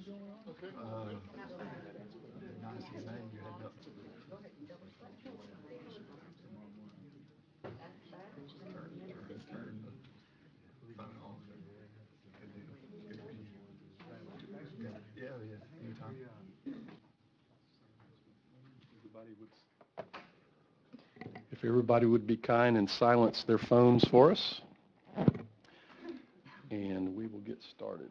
If everybody would be kind and silence their phones for us, and we will get started.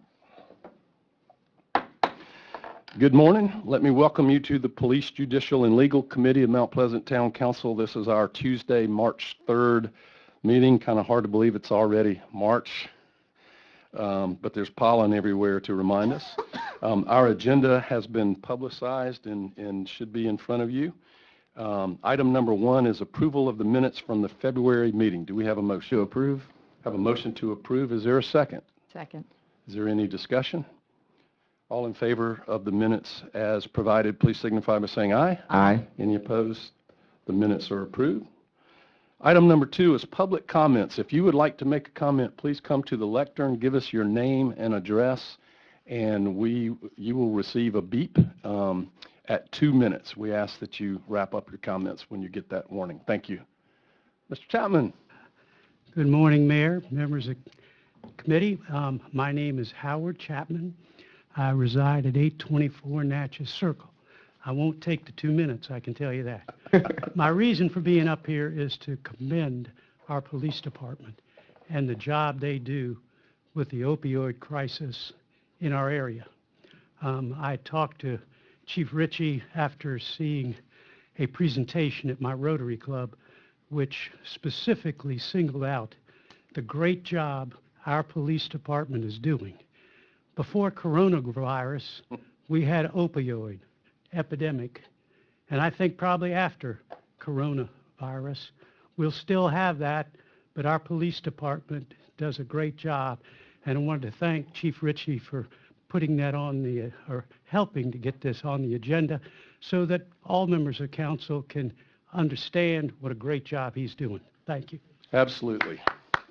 Good morning. Let me welcome you to the Police, Judicial, and Legal Committee of Mount Pleasant Town Council. This is our Tuesday, March 3rd meeting. Kind of hard to believe it's already March, but there's pollen everywhere to remind us. Our agenda has been publicized and should be in front of you. Item number 1 is approval of the minutes from the February meeting. Do we have a motion to approve? Have a motion to approve. Is there a second? Second. Is there any discussion? All in favor of the minutes as provided, please signify by saying aye. Aye. Any opposed? The minutes are approved. Item number 2 is public comments. If you would like to make a comment, please come to the lectern, give us your name and address, and you will receive a beep at 2 minutes. We ask that you wrap up your comments when you get that warning. Thank you. Mr. Chapman. Good morning, Mayor, members of the committee. My name is Howard Chapman. I reside at 824 Natchez Circle. I won't take the 2 minutes, I can tell you that. My reason for being up here is to commend our police department and the job they do with the opioid crisis in our area. I talked to Chief Ritchie after seeing a presentation at my Rotary Club, which specifically singled out the great job our police department is doing. Before coronavirus, we had opioid epidemic, and I think probably after coronavirus, we'll still have that, but our police department does a great job, and I wanted to thank Chief Ritchie for putting that on the, or helping to get this on the agenda so that all members of council can understand what a great job he's doing. Thank you. Absolutely.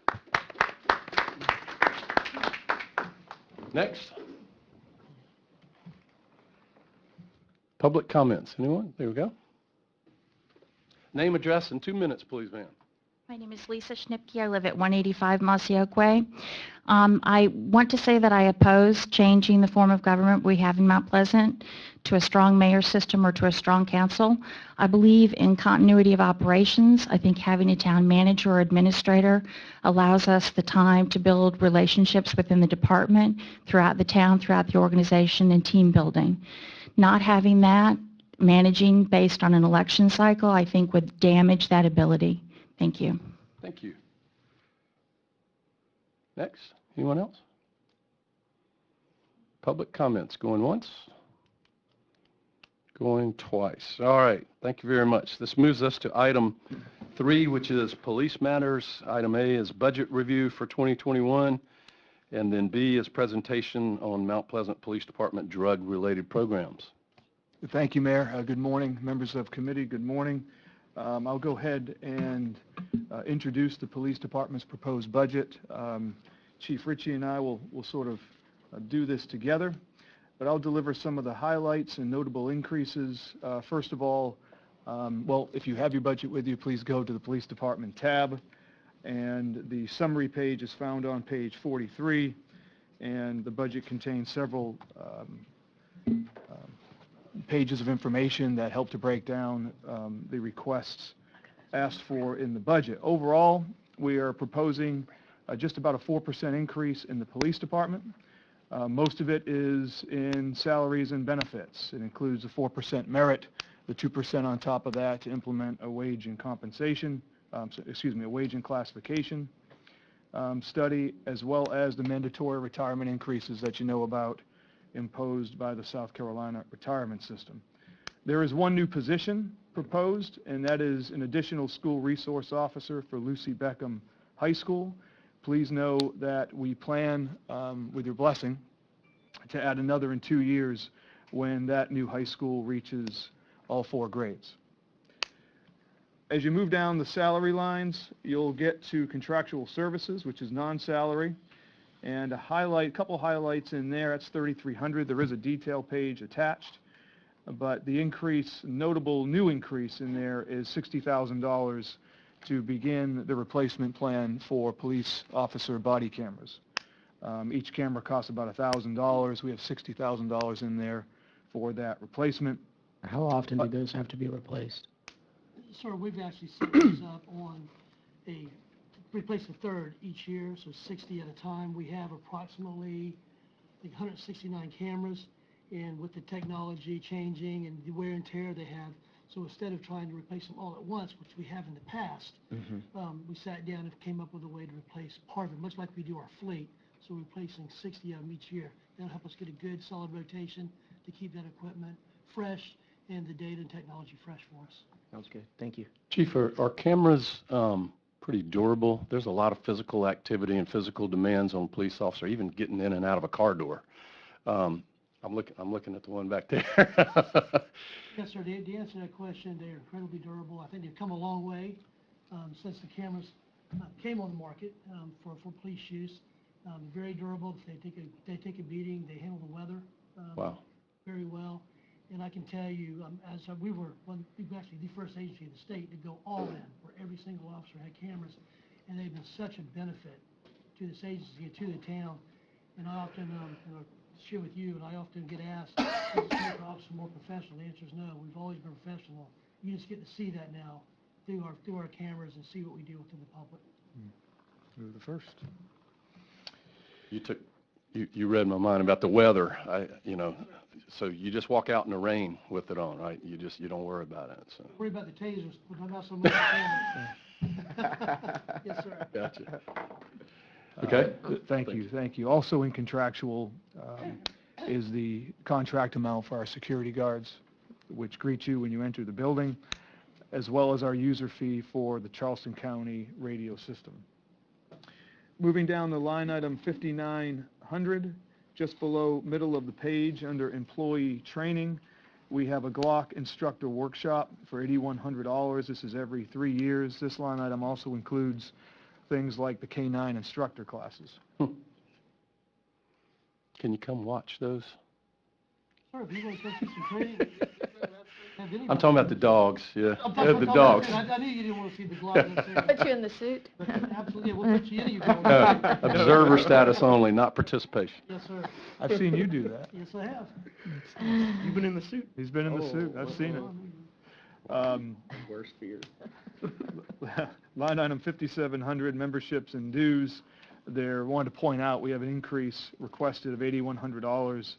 Next. Public comments. Anyone? There we go. Name, address, and 2 minutes, please, ma'am. My name is Lisa Schnipke. I live at 185 Mossy Oak Way. I want to say that I oppose changing the form of government we have in Mount Pleasant to a strong mayor system or to a strong council. I believe in continuity of operations. I think having a town manager or administrator allows us the time to build relationships within the department, throughout the town, throughout the organization, and team building. Not having that, managing based on an election cycle, I think would damage that ability. Thank you. Thank you. Next. Anyone else? Public comments. Going once? Going twice. All right. Thank you very much. This moves us to item 3, which is police matters. Item A is budget review for 2021. And then B is presentation on Mount Pleasant Police Department drug-related programs. Thank you, Mayor. Good morning, members of committee. Good morning. I'll go ahead and introduce the police department's proposed budget. Chief Ritchie and I will sort of do this together, but I'll deliver some of the highlights and notable increases. First of all, well, if you have your budget with you, please go to the police department tab, and the summary page is found on page 43, and the budget contains several pages of information that help to break down the requests asked for in the budget. Overall, we are proposing just about a 4% increase in the police department. Most of it is in salaries and benefits. It includes a 4% merit, the 2% on top of that to implement a wage and compensation, a wage and classification study, as well as the mandatory retirement increases that you know about imposed by the South Carolina retirement system. There is one new position proposed, and that is an additional school resource officer for Lucy Beckham High School. Please know that we plan, with your blessing, to add another in 2 years when that new high school reaches all 4 grades. As you move down the salary lines, you'll get to contractual services, which is non-salary, And a couple highlights in there, that's 3,300. There is a detail page attached, but the notable new increase in there is $60,000 to begin the replacement plan for police officer body cameras. Each camera costs about $1,000. We have $60,000 in there for that replacement. How often do those have to be replaced? Sir, we've actually set these up on replace a third each year, so 60 at a time. We have approximately, I think, 169 cameras, and with the technology changing and the wear and tear they have, so instead of trying to replace them all at once, which we have in the past, we sat down and came up with a way to replace part of it, much like we do our fleet. So we're replacing 60 of them each year. That'll help us get a good, solid rotation to keep that equipment fresh and the data and technology fresh for us. Sounds good. Thank you. Chief, are cameras pretty durable? There's a lot of physical activity and physical demands on a police officer, even getting in and out of a car door. I'm looking at the one back there. Yes, sir. To answer that question, they're incredibly durable. I think they've come a long way since the cameras came on the market for police use. Very durable. They take a beating. They handle the weather Wow. very well. And I can tell you, we were actually the first agency in the state to go all in, where every single officer had cameras, and they've been such a benefit to this agency and to the town. And I often share with you, and I often get asked, is the state officer more professional? The answer is no. We've always been professional. You just get to see that now through our cameras and see what we do within the public. You're the first. You read my mind about the weather. So you just walk out in the rain with it on, right? You don't worry about it. So. Worry about the tasers, but not so much the cameras. Yes, sir. Gotcha. Okay. Thank you. Also in contractual is the contract amount for our security guards, which greet you when you enter the building, as well as our user fee for the Charleston County radio system. Moving down the line item 5900, just below middle of the page under employee training, we have a Glock instructor workshop for $8,100. This is every 3 years. This line item also includes things like the K-9 instructor classes. Can you come watch those? Sir, if you want to go through some training. I'm talking about the dogs, yeah. I'm Yeah, talking the dogs. I knew you didn't want to see the Glock. Put you in the suit? Absolutely, we'll put you in your Glock. No, observer status only, not participation. Yes, sir. I've seen you do that. Yes, I have. You've been in the suit? He's been in the suit. I've seen it. Worst fear. Line item 5700, memberships and dues. There, wanted to point out, we have an increase requested of $8,100.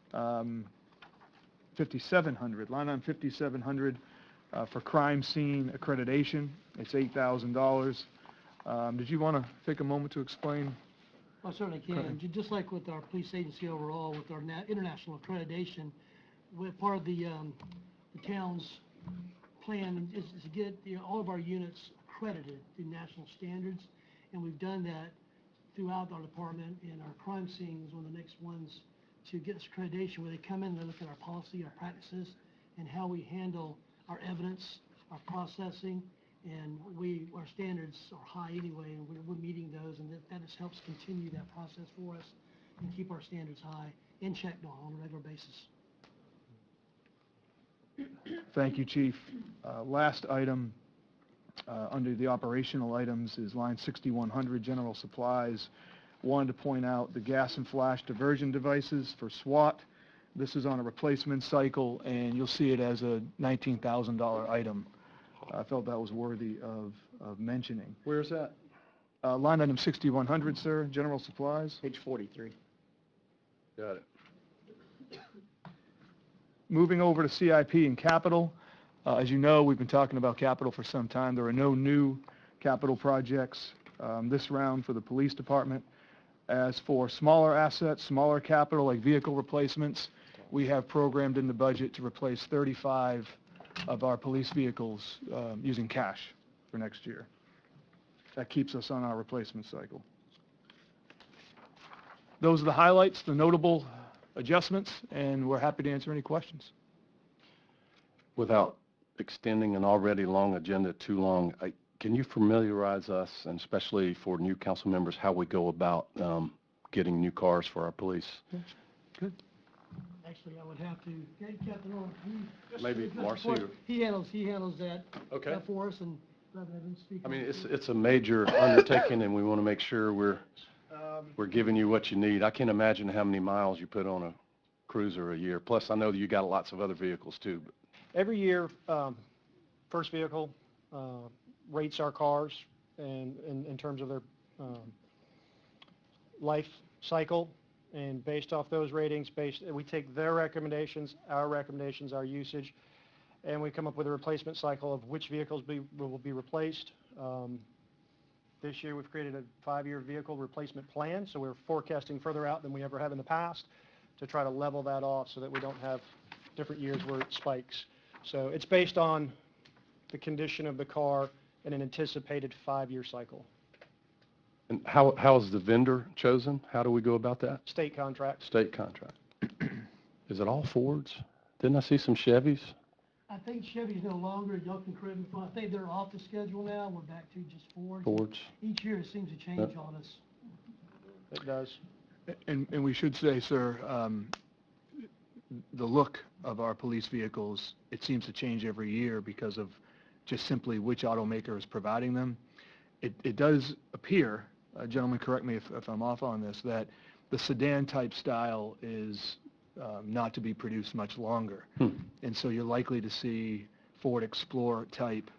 5700, line item 5700 for crime scene accreditation. It's $8,000. Did you want to take a moment to explain? I certainly can. Just like with our police agency overall, with our international accreditation, part of the town's plan is to get all of our units accredited through national standards, and we've done that throughout our department, and our crime scene is one of the next ones to get this accreditation, where they come in and they look at our policy, our practices, and how we handle our evidence, our processing, and our standards are high anyway, and we're meeting those, and that just helps continue that process for us and keep our standards high and checked on a regular basis. Thank you, Chief. Last item under the operational items is line 6100, general supplies. Wanted to point out the gas and flash diversion devices for SWAT. This is on a replacement cycle, and you'll see it as a $19,000 item. I felt that was worthy of mentioning. Where's that? Line item 6100, sir, general supplies. Page 43. Got it. Moving over to CIP and capital. As you know, we've been talking about capital for some time. There are no new capital projects this round for the police department. As for smaller assets, smaller capital like vehicle replacements, we have programmed in the budget to replace 35 of our police vehicles using cash for next year. That keeps us on our replacement cycle. Those are the highlights, the notable adjustments, and we're happy to answer any questions. Without extending an already long agenda too long, can you familiarize us, and especially for new council members, how we go about getting new cars for our police. Actually, I would have to, Captain Owen, Maybe Marcy or- He handles that. Okay. That for us, and rather than speak. I mean, it's a major undertaking, and we want to make sure we're giving you what you need. I can't imagine how many miles you put on a cruiser a year. Plus, I know that you got lots of other vehicles too. But Every year, First Vehicle rates our cars and in terms of their life cycle, and based off those ratings, we take their recommendations, our usage, and we come up with a replacement cycle of which vehicles will be replaced. This year, we've created a 5-year vehicle replacement plan, so we're forecasting further out than we ever have in the past to try to level that off so that we don't have different years where it spikes. So it's based on the condition of the car and an anticipated 5-year cycle. And how is the vendor chosen? How do we go about that? State contract. State contract. Is it all Fords? Didn't I see some Chevys? I think Chevy's no longer, y'all can correct me if I think they're off the schedule now, we're back to just Fords. Fords. Each year it seems to change on us. It does. And we should say, sir, the look of our police vehicles, it seems to change every year because of just simply which automaker is providing them. It does appear, gentlemen, correct me if I'm off on this, that the sedan type style is not to be produced much longer. And so you're likely to see Ford Explorer type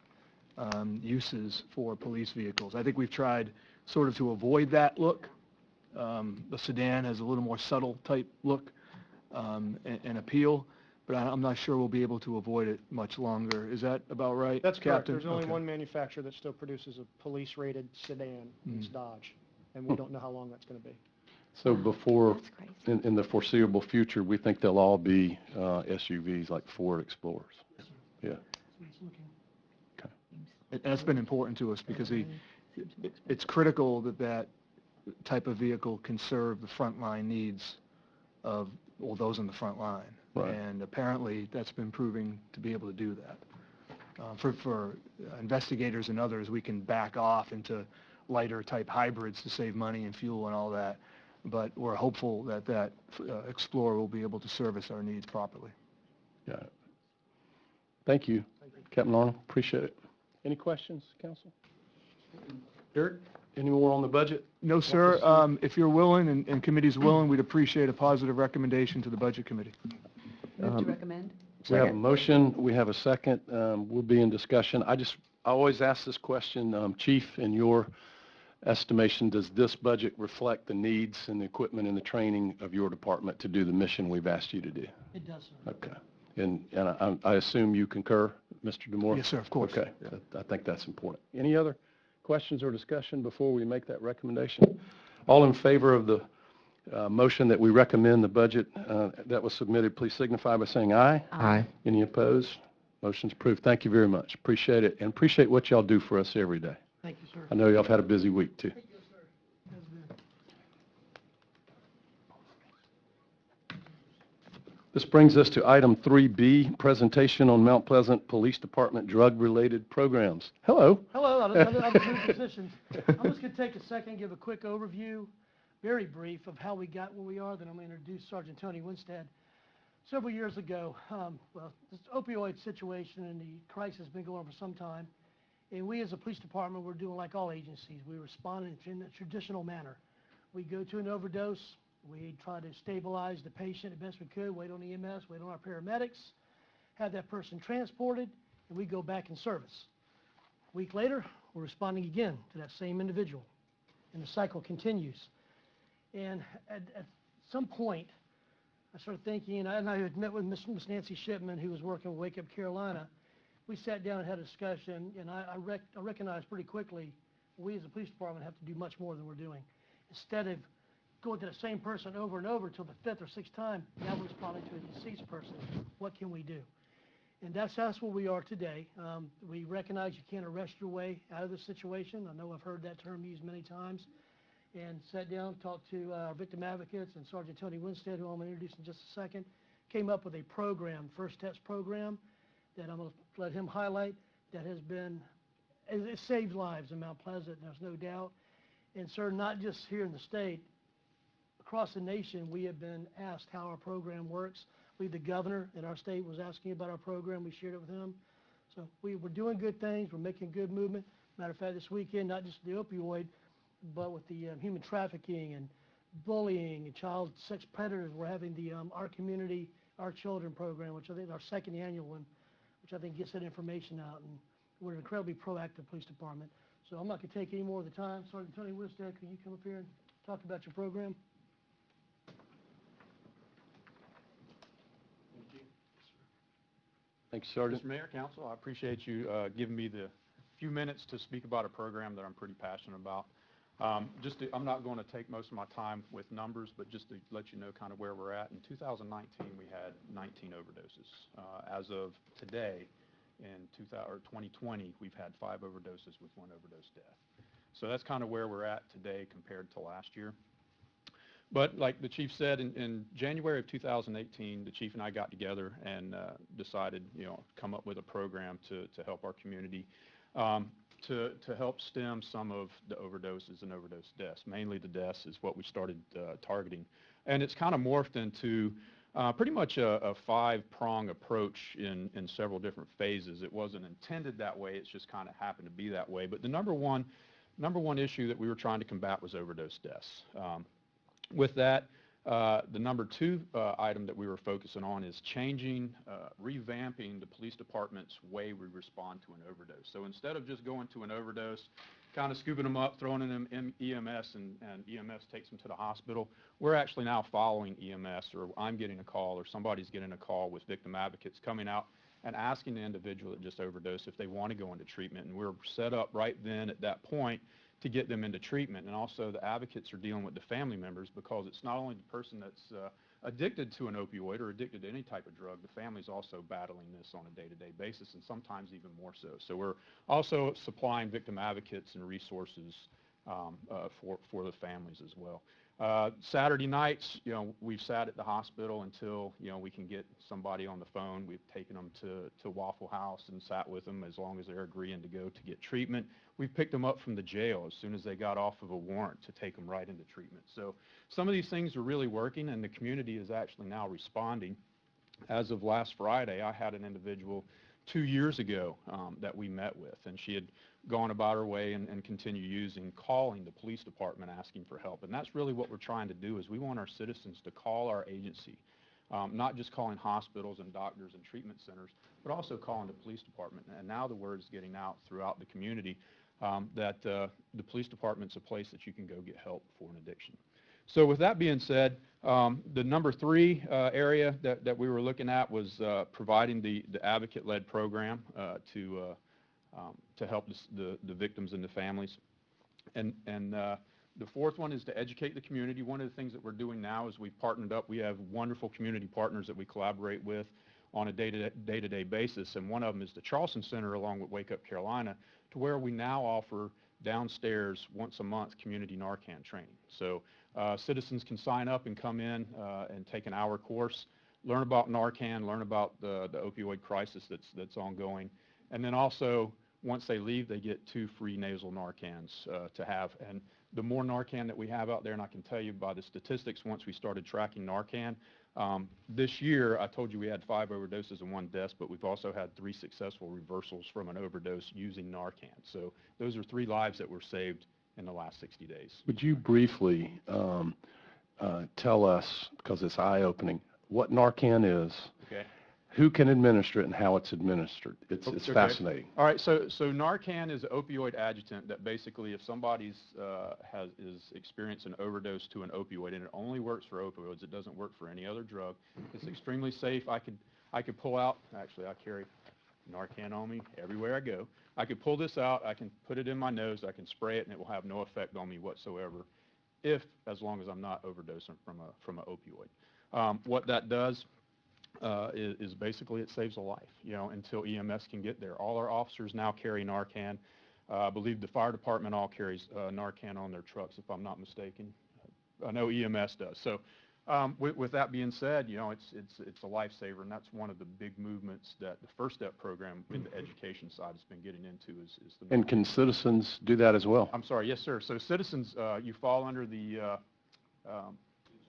uses for police vehicles. I think we've tried sort of to avoid that look. The sedan has a little more subtle type look and appeal, but I'm not sure we'll be able to avoid it much longer. Is that about right, That's correct. Captain? There's only Okay. one manufacturer that still produces a police-rated sedan. It's Dodge, and we don't know how long that's going to be. So before, That's crazy. in the foreseeable future, we think they'll all be SUVs like Ford Explorers. Yeah. It's looking. And that's been important to us because it's critical that type of vehicle can serve the frontline needs of, well, those in the front line. Right. And apparently, that's been proving to be able to do that. For investigators and others, we can back off into lighter type hybrids to save money and fuel and all that. But we're hopeful that Explorer will be able to service our needs properly. Yeah. Thank you, Captain Arnold. Appreciate it. Any questions, council? Eric, any more on the budget? No, sir. If you're willing and committee's willing, we'd appreciate a positive recommendation to the Budget Committee. Move to recommend. We have a motion, we have a second, we'll be in discussion. I always ask this question, Chief, in your estimation, does this budget reflect the needs and the equipment and the training of your department to do the mission we've asked you to do? It does, sir. Okay. And I assume you concur, Mr. Demore? Yes, sir, of course. Okay, I think that's important. Any other questions or discussion before we make that recommendation? All in favor of the motion that we recommend the budget that was submitted, please signify by saying aye. Aye. Any opposed? Motion's approved. Thank you very much. Appreciate it, and appreciate what y'all do for us every day. Thank you, sir. I know y'all have had a busy week, too. Yes, sir. Has been. This brings us to item 3B, presentation on Mount Pleasant Police Department drug-related programs. Hello. Hello, I'm in position. I'm just going to take a second, give a quick overview, very brief, of how we got where we are, then I'm going to introduce Sergeant Tony Winstead. Several years ago, this opioid situation and the crisis has been going on for some time, and we as a police department, we're doing like all agencies. We respond in a traditional manner. We go to an overdose, we try to stabilize the patient as best we could, wait on the EMS, wait on our paramedics, have that person transported, and we go back in service. A week later, we're responding again to that same individual, and the cycle continues. And at some point, I started thinking, and I had met with Miss Nancy Shipman, who was working with Wake Up Carolina. We sat down and had a discussion, and I recognized pretty quickly we as a police department have to do much more than we're doing. Instead of going to the same person over and over till the 5th or 6th time, now we're responding to a deceased person. What can we do? And that's where we are today. We recognize you can't arrest your way out of this situation. I know I've heard that term used many times. And sat down, talked to our victim advocates and Sergeant Tony Winstead, who I'm going to introduce in just a second, came up with a program, First Steps program, that I'm going to let him highlight, that has been, it saved lives in Mount Pleasant, there's no doubt. And sir, not just here in the state, across the nation, we have been asked how our program works. The governor in our state was asking about our program. We shared it with him. So we're doing good things. We're making good movement. Matter of fact, this weekend, not just the opioid, but with the human trafficking and bullying and child sex predators, we're having the Our Community, Our Children program, which I think is our second annual one, which I think gets that information out. And we're an incredibly proactive police department. So I'm not going to take any more of the time. Sergeant Tony Winstead, could you come up here and talk about your program? Thank you, Sergeant. Mr. Mayor, Council, I appreciate you giving me the few minutes to speak about a program that I'm pretty passionate about. I'm not going to take most of my time with numbers, but just to let you know kind of where we're at. In 2019, we had 19 overdoses. As of today, in 2020, we've had 5 overdoses with 1 overdose death. So that's kind of where we're at today compared to last year. But like the chief said, in January of 2018, the chief and I got together and decided, come up with a program to help our community, to help stem some of the overdoses and overdose deaths. Mainly the deaths is what we started targeting. And it's kind of morphed into pretty much a 5-prong approach in several different phases. It wasn't intended that way. It's just kind of happened to be that way. But the number one issue that we were trying to combat was overdose deaths. With that, the number 2 item that we were focusing on is changing, revamping the police department's way we respond to an overdose. So instead of just going to an overdose, kind of scooping them up, throwing them in EMS, and EMS takes them to the hospital, we're actually now following EMS, or I'm getting a call, or somebody's getting a call with victim advocates coming out and asking the individual that just overdosed if they want to go into treatment. And we're set up right then at that point to get them into treatment. And also the advocates are dealing with the family members, because it's not only the person that's addicted to an opioid or addicted to any type of drug, the family's also battling this on a day-to-day basis, and sometimes even more so. So we're also supplying victim advocates and resources for the families as well. Saturday nights, we've sat at the hospital until, we can get somebody on the phone. We've taken them to Waffle House and sat with them as long as they're agreeing to go to get treatment. We've picked them up from the jail as soon as they got off of a warrant to take them right into treatment. So some of these things are really working, and the community is actually now responding. As of last Friday, I had an individual 2 years ago that we met with, and she had gone about her way and continue calling the police department asking for help. And that's really what we're trying to do, is we want our citizens to call our agency, not just calling hospitals and doctors and treatment centers, but also calling the police department. And now the word is getting out throughout the community that the police department's a place that you can go get help for an addiction. So with that being said, the number 3 area that we were looking at was providing the advocate-led program to help the victims and the families. And the 4th one is to educate the community. One of the things that we're doing now is we've partnered up. We have wonderful community partners that we collaborate with on a day-to-day basis, and one of them is the Charleston Center along with Wake Up Carolina, to where we now offer downstairs once a month community Narcan training. So citizens can sign up and come in and take an hour course, learn about Narcan, learn about the opioid crisis that's ongoing, and then also once they leave, they get 2 free nasal Narcans to have. And the more Narcan that we have out there, and I can tell you by the statistics, once we started tracking Narcan, this year I told you we had 5 overdoses and 1 death, but we've also had 3 successful reversals from an overdose using Narcan. So those are 3 lives that were saved in the last 60 days. Would you briefly tell us, because it's eye-opening, what Narcan is, Okay. who can administer it, and how it's administered? It's Okay. fascinating. All right, so Narcan is an opioid adjutant that basically, if somebody's is experiencing an overdose to an opioid, and it only works for opioids, it doesn't work for any other drug. It's extremely safe. I could pull out, actually I carry Narcan on me everywhere I go. I could pull this out, I can put it in my nose, I can spray it, and it will have no effect on me whatsoever, as long as I'm not overdosing from an opioid. What that does is basically it saves a life, until EMS can get there. All our officers now carry Narcan. I believe the fire department all carries Narcan on their trucks, if I'm not mistaken. I know EMS does. So with that being said, it's a lifesaver, and that's one of the big movements that the First Step program in the education side has been getting into. Is the And can citizens do that as well? I'm sorry, yes, sir. So citizens, you fall under the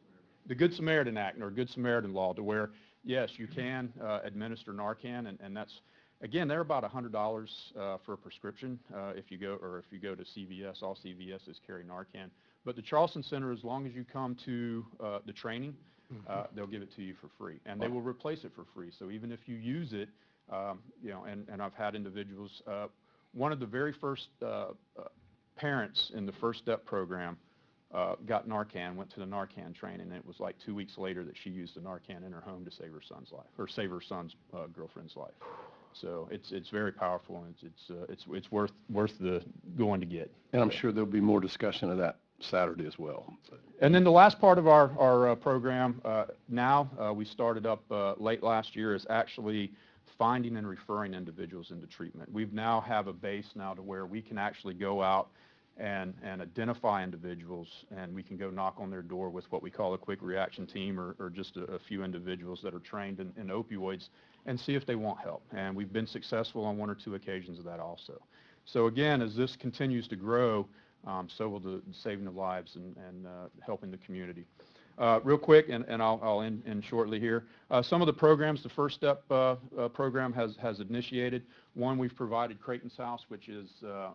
the Good Samaritan Act or Good Samaritan Law, to where, yes, you can administer Narcan, and that's, again, they're about $100 for a prescription if you go to CVS. All CVSs carry Narcan. But the Charleston Center, as long as you come to the training, they'll give it to you for free, and they will replace it for free. So even if you use it, and I've had individuals, one of the very first parents in the First Step program got Narcan, went to the Narcan training, and it was like 2 weeks later that she used the Narcan in her home to save her son's life, or save her son's girlfriend's life. So it's very powerful, and it's worth the going to get. And I'm sure there'll be more discussion of that Saturday as well. And then the last part of our program now, we started up late last year, is actually finding and referring individuals into treatment. We now have a base now to where we can actually go out and identify individuals, and we can go knock on their door with what we call a quick reaction team, or just a few individuals that are trained in opioids, and see if they want help. And we've been successful on 1 or 2 occasions of that also. So again, as this continues to grow, so will the saving of lives and helping the community. Real quick, and I'll end shortly here. Some of the programs, the First Step program has initiated. One, we've provided Creighton's House, which is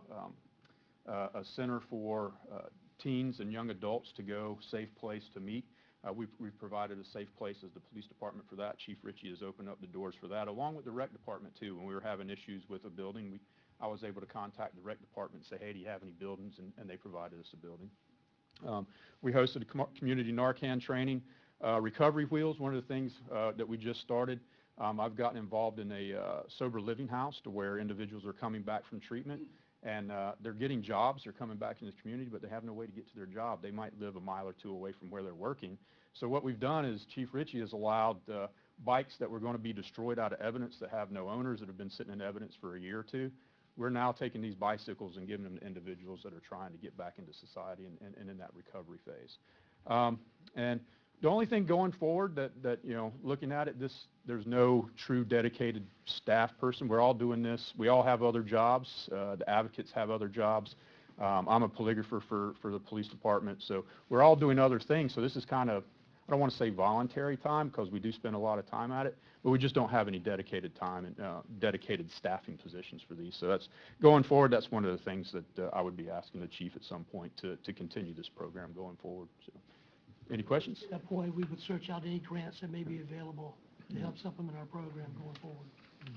a center for teens and young adults to go, safe place to meet. We've provided a safe place as the police department for that. Chief Ritchie has opened up the doors for that, along with the rec department too. When we were having issues with a building, I was able to contact the rec department and say, hey, do you have any buildings? And they provided us a building. We hosted a community Narcan training. Recovery Wheels, one of the things that we just started. I've gotten involved in a sober living house to where individuals are coming back from treatment, and they're getting jobs. They're coming back in the community, but they have no way to get to their job. They might live a mile or two away from where they're working. So what we've done is Chief Ritchie has allowed bikes that were going to be destroyed out of evidence, that have no owners, that have been sitting in evidence for a year or two. We're now taking these bicycles and giving them to individuals that are trying to get back into society and in that recovery phase. And the only thing going forward that looking at it, there's no true dedicated staff person. We're all doing this. We all have other jobs. The advocates have other jobs. I'm a polygrapher for the police department. So we're all doing other things. So this is kind of, I don't want to say voluntary time, because we do spend a lot of time at it, but we just don't have any dedicated time and dedicated staffing positions for these. So that's going forward. That's one of the things that I would be asking the chief at some point to continue this program going forward. So, any questions? At that point, we would search out any grants that may be available to help supplement our program going forward.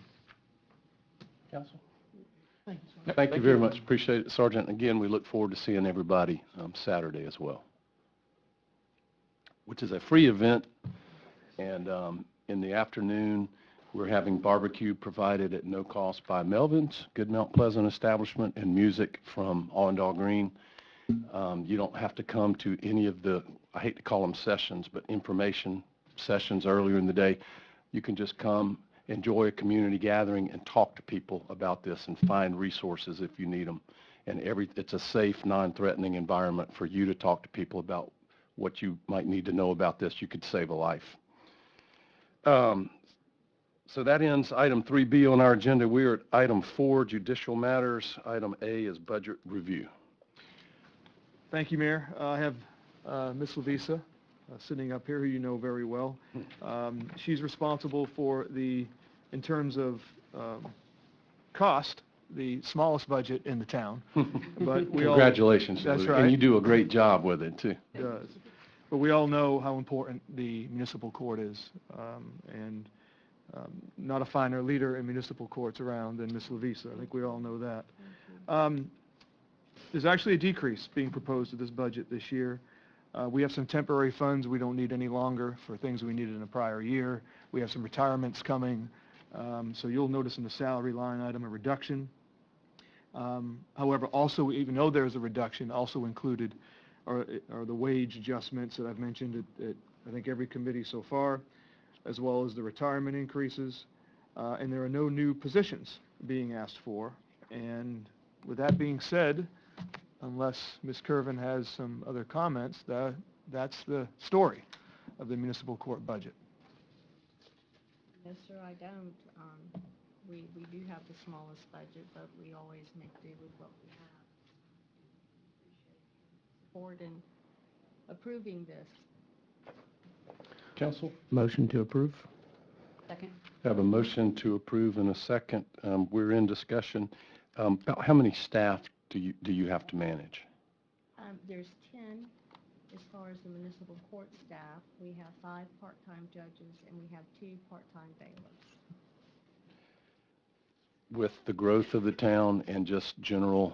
Council? Thank you, sir. Thank you very much. Appreciate it, Sergeant. Again, we look forward to seeing everybody Saturday as well, which is a free event. And in the afternoon, we're having barbecue provided at no cost by Melvin's, good Mount Pleasant establishment, and music from Allendale Green. You don't have to come to any of the, I hate to call them sessions, but information sessions earlier in the day. You can just come, enjoy a community gathering, and talk to people about this and find resources if you need them. And it's a safe, non-threatening environment for you to talk to people about what you might need to know about this. You could save a life. So that ends item 3B on our agenda. We are at item 4, judicial matters. Item A is budget review. Thank you, Mayor. I have Ms. Lavisa sitting up here, who you know very well. She's responsible for in terms of cost, the smallest budget in the town. But Congratulations. That's Lou. right. And you do a great job with it, too. It does. But we all know how important the municipal court is, and not a finer leader in municipal courts around than Ms. Lavisa. I think we all know that. There's actually a decrease being proposed to this budget this year. We have some temporary funds we don't need any longer for things we needed in a prior year. We have some retirements coming, so you'll notice in the salary line item a reduction. However, also, even though there's a reduction, also included are the wage adjustments that I've mentioned at I think every committee so far, as well as the retirement increases, and there are no new positions being asked for. And with that being said, unless Ms. Kervin has some other comments, that's the story of the municipal court budget. Yes, sir, I don't. We do have the smallest budget, but we always make do with what we have. Appreciate your support in approving this. Council? Motion to approve? Second. I have a motion to approve in a second. We're in discussion. About how many staff do you have to manage? There's 10 as far as the municipal court staff. We have 5 part-time judges, and we have 2 part-time bailiffs. With the growth of the town and just general,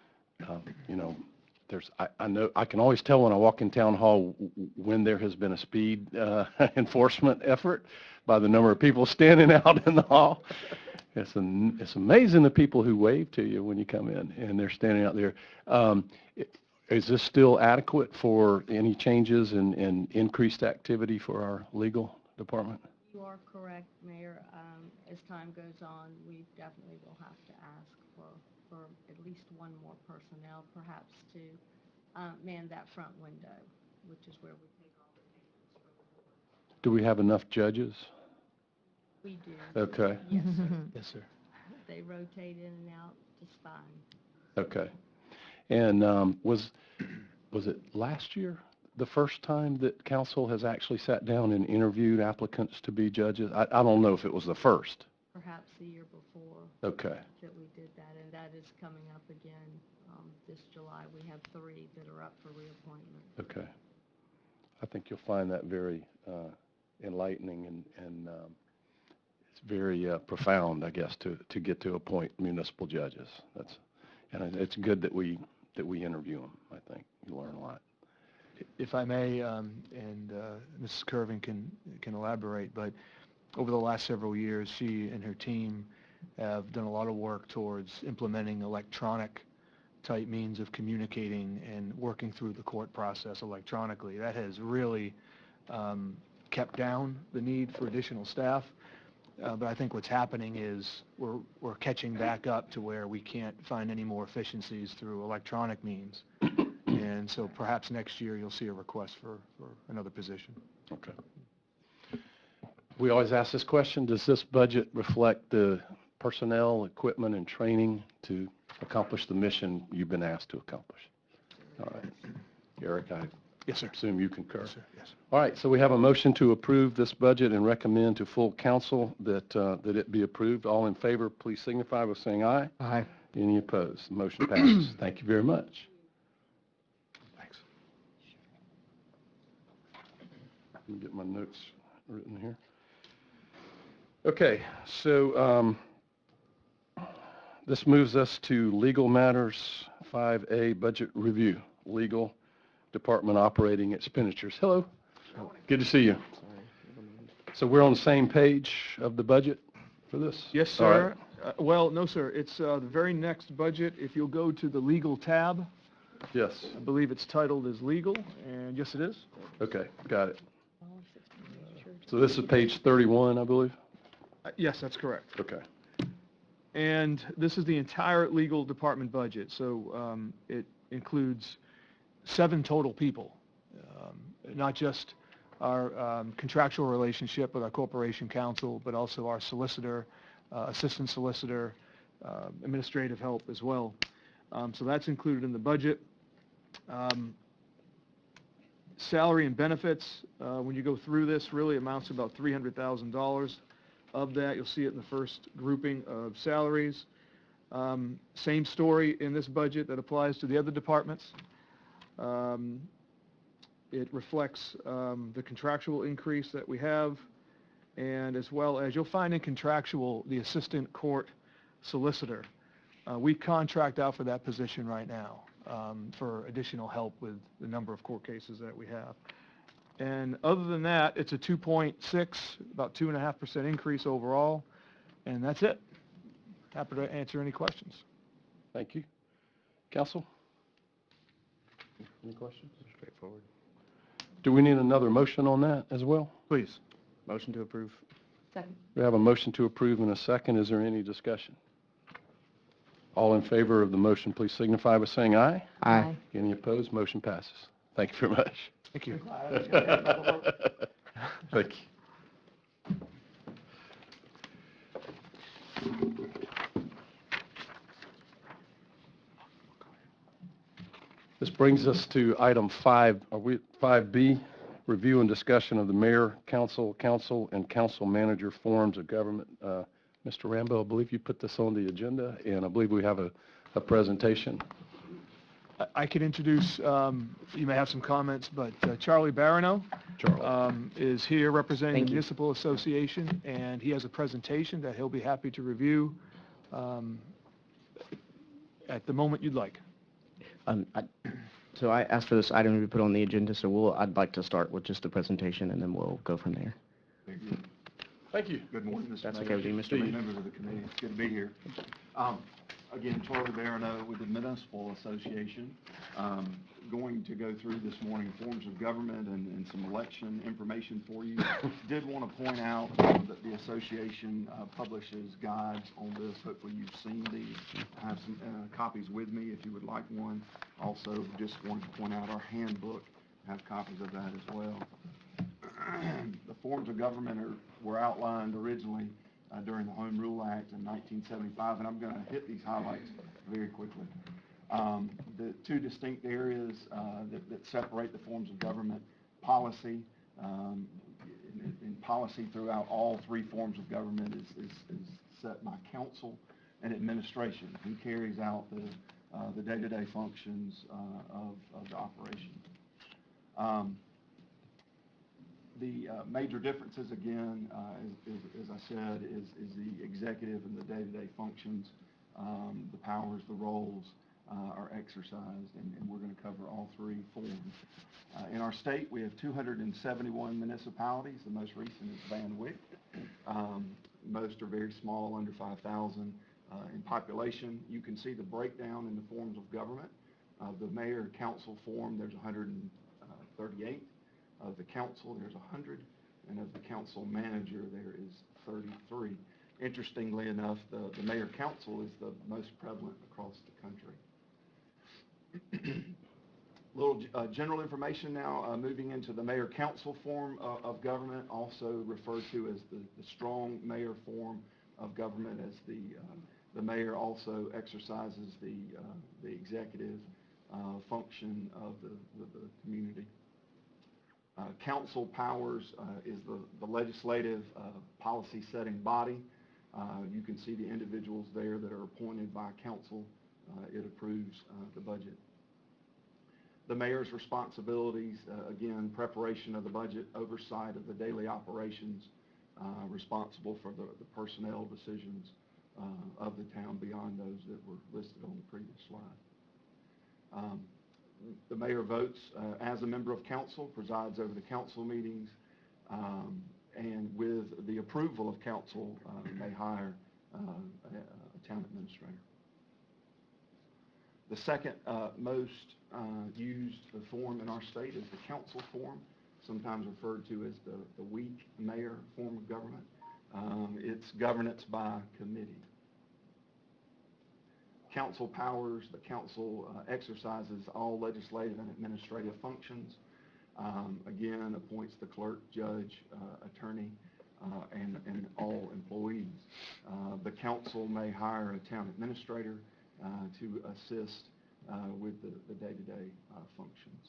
I know, I can always tell when I walk in town hall when there has been a speed enforcement effort by the number of people standing out in the hall. It's amazing the people who wave to you when you come in and they're standing out there. Is this still adequate for any changes and increased activity for our legal department? You are correct, Mayor. As time goes on, we definitely will have to ask for at least one more personnel, perhaps to man that front window, which is where we take all the payments from the board. Do we have enough judges? We do. Okay, Yes, sir. Yes, sir. They rotate in and out just fine. okay. And was it last year, the first time that council has actually sat down and interviewed applicants to be judges? I don't know if it was the first. Perhaps the year before Okay, that we did that, and that is coming up again this July. We have 3 that are up for reappointment. okay. I think you'll find that very enlightening and it's very profound, I guess, to get to appoint municipal judges. And it's good that we interview them. I think you learn a lot. If I may, and Mrs. Kervin can elaborate, but over the last several years, she and her team have done a lot of work towards implementing electronic type means of communicating and working through the court process electronically. That has really kept down the need for additional staff. But I think what's happening is we're catching back up to where we can't find any more efficiencies through electronic means. And so perhaps next year you'll see a request for another position. Okay. We always ask this question, does this budget reflect the personnel, equipment, and training to accomplish the mission you've been asked to accomplish? All right. Eric, I Yes, sir. assume you concur. Yes, sir. Yes. All right, so we have a motion to approve this budget and recommend to full council that it be approved. All in favor, please signify by saying aye. Aye. Any opposed? The motion passes. Thank you very much. Thanks. Let me get my notes written here. Okay, so this moves us to legal matters, 5A, budget review, legal department operating expenditures. Hello. Good to see you. So we're on the same page of the budget for this? Yes, All sir. right. Well, no, sir. It's the very next budget. If you'll go to the legal tab, Yes. I believe it's titled as legal, and yes, it is. Okay, got it. So this is page 31, I believe? Yes, that's correct. Okay. And this is the entire legal department budget, so it includes 7 total people, not just our contractual relationship with our corporation counsel, but also our solicitor, assistant solicitor, administrative help as well. So that's included in the budget. Salary and benefits, when you go through this, really amounts to about $300,000. Of that, you'll see it in the first grouping of salaries. Same story in this budget that applies to the other departments. It reflects the contractual increase that we have, and as well as you'll find in contractual the assistant court solicitor. We contract out for that position right now for additional help with the number of court cases that we have. And other than that, it's a 2.6, about 2.5% increase overall, and that's it. Happy to answer any questions. Thank you. Counsel? Any questions? Straightforward. Do we need another motion on that as well? Please. Motion to approve? Second. We have a motion to approve in a second. Is there any discussion? All in favor of the motion, please signify by saying aye. Aye. Any opposed? Motion passes. Thank you very much. Thank you. Thank you. This brings us to item 5, are we 5B? review and discussion of the mayor, council, and council manager forms of government. Mr. Rambo, I believe you put this on the agenda, and I believe we have a presentation. I can introduce, you may have some comments, but Charlie Barano is here representing the Municipal Association, and he has a presentation that he'll be happy to review at the moment you'd like. So I asked for this item to be put on the agenda, so I'd like to start with just the presentation, and then we'll go from there. Thank you. Good morning, Mr. That's Mayor. okay with you, Mr. Steve, Mayor? members of the committee. It's good to be here. Again, Charlie Barano with the Municipal Association. Going to go through this morning forms of government and some election information for you. Did want to point out that the association publishes guides on this. Hopefully you've seen these. I have some copies with me if you would like one. Also, just wanted to point out our handbook. I have copies of that as well. The forms of government were outlined originally during the Home Rule Act in 1975, and I'm going to hit these highlights very quickly. The two distinct areas that separate the forms of government: policy. In policy throughout all three forms of government is set by council, and administration, who carries out the day-to-day functions of the operation. The major differences, again, as I said, is the executive and the day-to-day functions. The powers, the roles are exercised, and we're going to cover all three forms. In our state, we have 271 municipalities. The most recent is Van Wyck. Most are very small, under 5,000 in population. You can see the breakdown in the forms of government. The mayor council form, there's 138. Of the council, there's 100, and of the council manager, there is 33. Interestingly enough, the mayor council is the most prevalent across the country. Little general information now, moving into the mayor council form of government, also referred to as the strong mayor form of government, as the mayor also exercises the executive function of the community. Council powers is the legislative policy-setting body. You can see the individuals there that are appointed by council. It approves the budget. The mayor's responsibilities, again, preparation of the budget, oversight of the daily operations, responsible for the personnel decisions of the town beyond those that were listed on the previous slide. The mayor votes as a member of council, presides over the council meetings, and with the approval of council, may hire a town administrator. The second most used form in our state is the council form, sometimes referred to as the weak mayor form of government. It's governance by committee. Council powers: the council exercises all legislative and administrative functions. Again, appoints the clerk, judge, attorney, and all employees. The council may hire a town administrator to assist with the day-to-day functions.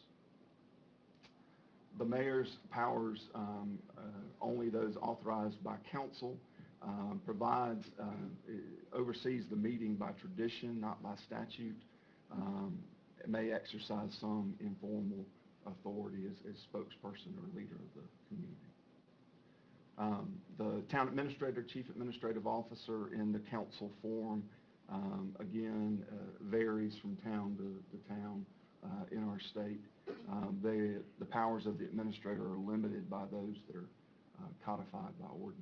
The mayor's powers, only those authorized by council, provides, oversees the meeting by tradition, not by statute. It may exercise some informal authority as spokesperson or leader of the community. The town administrator, chief administrative officer in the council form, again, varies from town to town in our state. The powers of the administrator are limited by those that are codified by ordinance.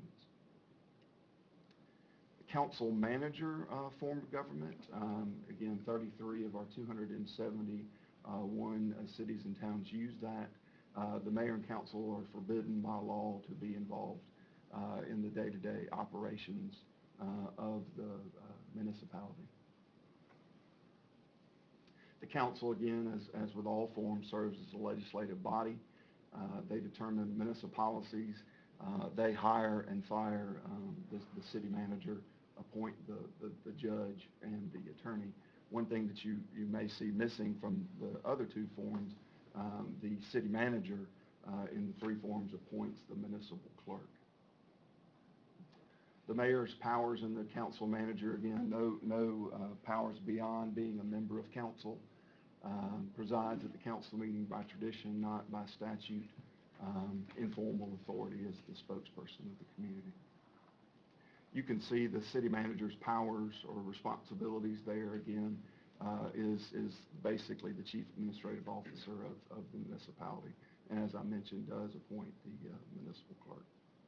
Council manager form of government. Again, 33 of our 271 cities and towns use that. The mayor and council are forbidden by law to be involved in the day-to-day operations of the municipality. The council, again, as with all forms, serves as a legislative body. They determine municipal policies. They hire and fire the city manager, appoint the judge and the attorney. One thing that you may see missing from the other two forms, the city manager in the three forms appoints the municipal clerk. The mayor's powers and the council manager, again, no powers beyond being a member of council. Presides at the council meeting by tradition, not by statute. Informal authority as the spokesperson of the community. You can see the city manager's powers or responsibilities there again is basically the chief administrative officer of the municipality. And as I mentioned, does appoint the municipal clerk.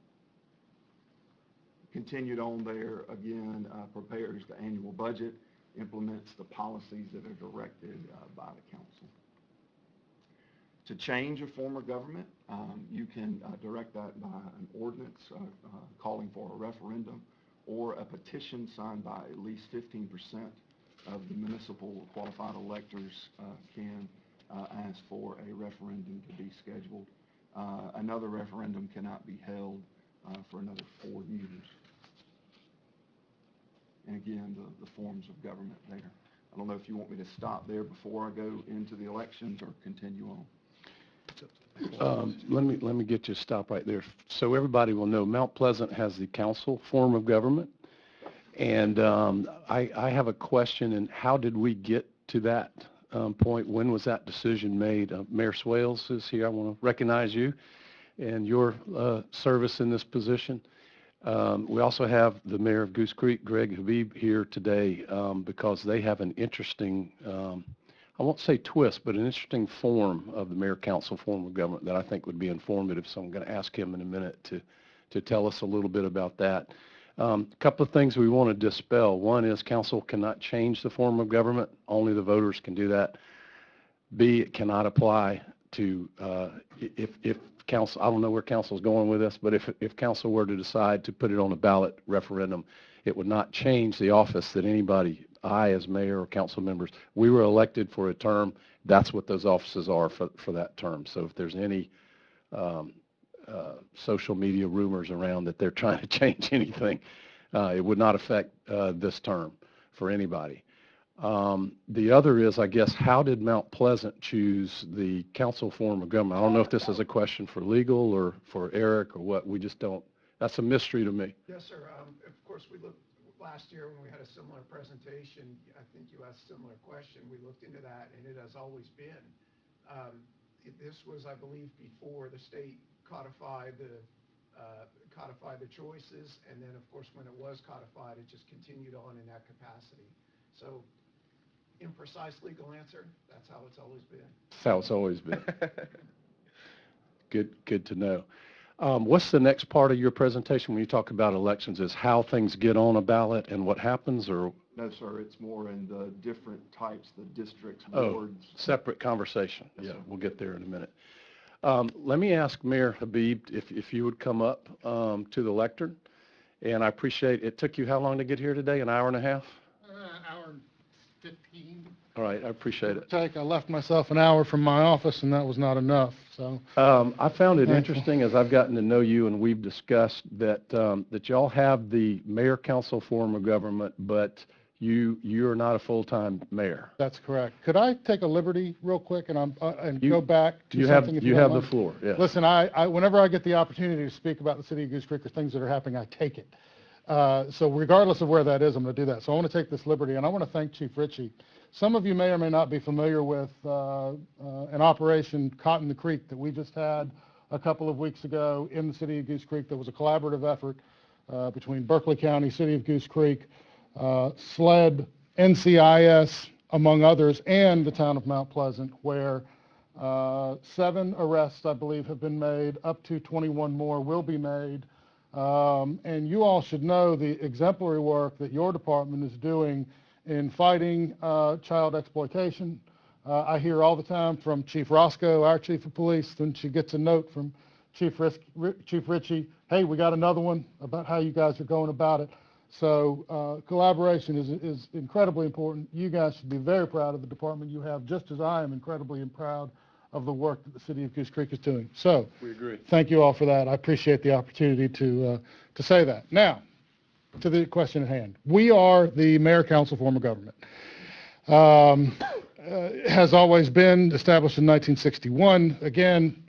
Continued on there, again, prepares the annual budget, implements the policies that are directed by the council. To change a form of government, you can direct that by an ordinance calling for a referendum or a petition signed by at least 15% of the municipal qualified electors can ask for a referendum to be scheduled. Another referendum cannot be held for another 4 years. And again, the forms of government there. I don't know if you want me to stop there before I go into the elections or continue on. Let me get you to stop right there. So everybody will know Mount Pleasant has the council form of government. And I have a question, and how did we get to that point? When was that decision made? Mayor Swales is here. I want to recognize you and your service in this position. We also have the mayor of Goose Creek, Greg Habib, here today because they have an interesting, I won't say twist, but an interesting form of the mayor-council form of government that I think would be informative. So I'm going to ask him in a minute to tell us a little bit about that. A couple of things we want to dispel. One is council cannot change the form of government. Only the voters can do that. B, it cannot apply to, if council, I don't know where council is going with this, but if council were to decide to put it on a ballot referendum, it would not change the office that anybody, I as mayor or council members, we were elected for a term. That's what those offices are for that term. So if there's any social media rumors around that they're trying to change anything, it would not affect this term for anybody. The other is, I guess, how did Mount Pleasant choose the council form of government? I don't know if this is a question for legal or for Eric or what. We just don't. That's a mystery to me. Yes, sir. Of course, we looked last year when we had a similar presentation. I think you asked a similar question. We looked into that, and it has always been. This was, I believe, before the state codified the choices, and then, of course, when it was codified, it just continued on in that capacity. So, imprecise legal answer, that's how it's always been. That's how it's always been. Good to know. What's the next part of your presentation when you talk about elections? Is how things get on a ballot and what happens, or? No, sir, it's more in the different types, the districts, Oh, wards. separate conversation. Yes, Yeah, sir. we'll get there in a minute. Let me ask Mayor Habib if you would come up to the lectern. And I appreciate, it took you how long to get here today? An hour and a half? Hour and 15. All right, I appreciate it. I left myself an hour from my office, and that was not enough, so. I found it Thank you. interesting as I've gotten to know you and we've discussed that that y'all have the mayor-council form of government, but you're not a full-time mayor. That's correct. Could I take a liberty real quick and You- go back to You have something? if you don't have the mind? floor. Yeah. Listen, I whenever I get the opportunity to speak about the city of Goose Creek or things that are happening, I take it. So regardless of where that is, I'm going to do that. So I want to take this liberty, and I want to thank Chief Ritchie. Some of you may or may not be familiar with an operation, Cotton the Creek, that we just had a couple of weeks ago in the city of Goose Creek. There was a collaborative effort between Berkeley County, city of Goose Creek, SLED, NCIS, among others, and the town of Mount Pleasant, where 7 arrests, I believe, have been made. Up to 21 more will be made. And you all should know the exemplary work that your department is doing in fighting child exploitation. I hear all the time from Chief Roscoe, our chief of police, when she gets a note from Chief Ritchie, hey, we got another one about how you guys are going about it. So collaboration is incredibly important. You guys should be very proud of the department you have, just as I am incredibly proud of the work that the city of Goose Creek is doing. So We agree. thank you all for that. I appreciate the opportunity to say that. Now, to the question at hand. We are the mayor-council form of government. Has always been established in 1961. Again,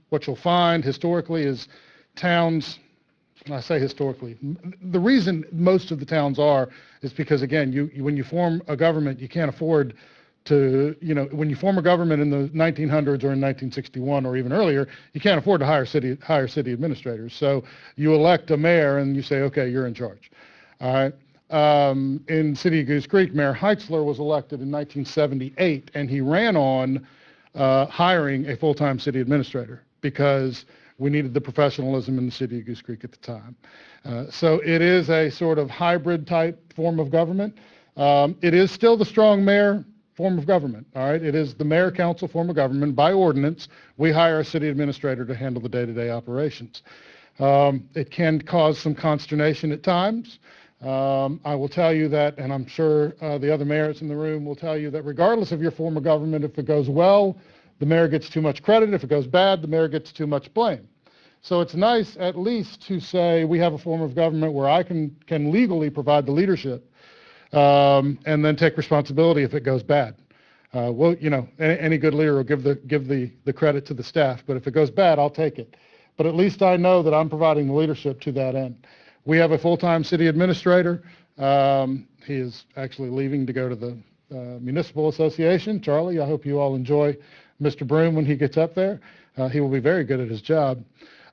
what you'll find historically is towns, I say historically, the reason most of the towns are is because, again, when you form a government, you can't afford to, when you form a government in the 1900s or in 1961 or even earlier, you can't afford to hire city administrators. So you elect a mayor and you say, okay, you're in charge. All right. In City of Goose Creek, Mayor Heitzler was elected in 1978, and he ran on hiring a full-time city administrator because we needed the professionalism in the City of Goose Creek at the time. So it is a sort of hybrid type form of government. It is still the strong mayor form of government, all right? It is the mayor-council form of government. By ordinance, we hire a city administrator to handle the day-to-day operations. It can cause some consternation at times. I will tell you that, and I'm sure the other mayors in the room will tell you that regardless of your form of government, if it goes well, the mayor gets too much credit. If it goes bad, the mayor gets too much blame. So it's nice at least to say we have a form of government where I can legally provide the leadership and then take responsibility if it goes bad. Well, any good leader will give the credit to the staff, but if it goes bad, I'll take it. But at least I know that I'm providing the leadership to that end. We have a full-time city administrator. He is actually leaving to go to the Municipal Association. Charlie, I hope you all enjoy Mr. Broom when he gets up there. He will be very good at his job.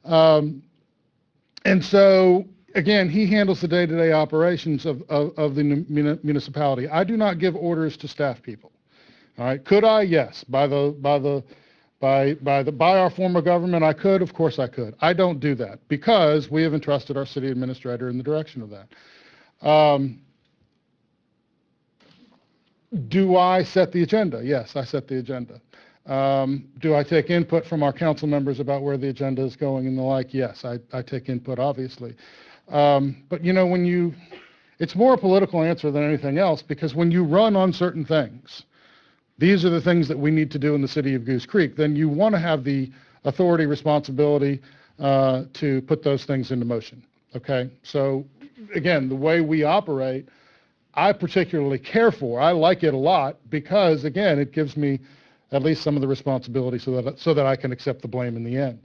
And so, again, he handles the day-to-day operations of the municipality. I do not give orders to staff people. All right. Could I? Yes. By our form of government, I could. Of course I could. I don't do that because we have entrusted our city administrator in the direction of that. Do I set the agenda? Yes, I set the agenda. Do I take input from our council members about where the agenda is going and the like? Yes, I take input, obviously. But it's more a political answer than anything else, because when you run on certain things, these are the things that we need to do in the City of Goose Creek, then you want to have the authority, responsibility to put those things into motion. Okay? So again, the way we operate, I particularly care for. I like it a lot because, again, it gives me at least some of the responsibility so that I can accept the blame in the end.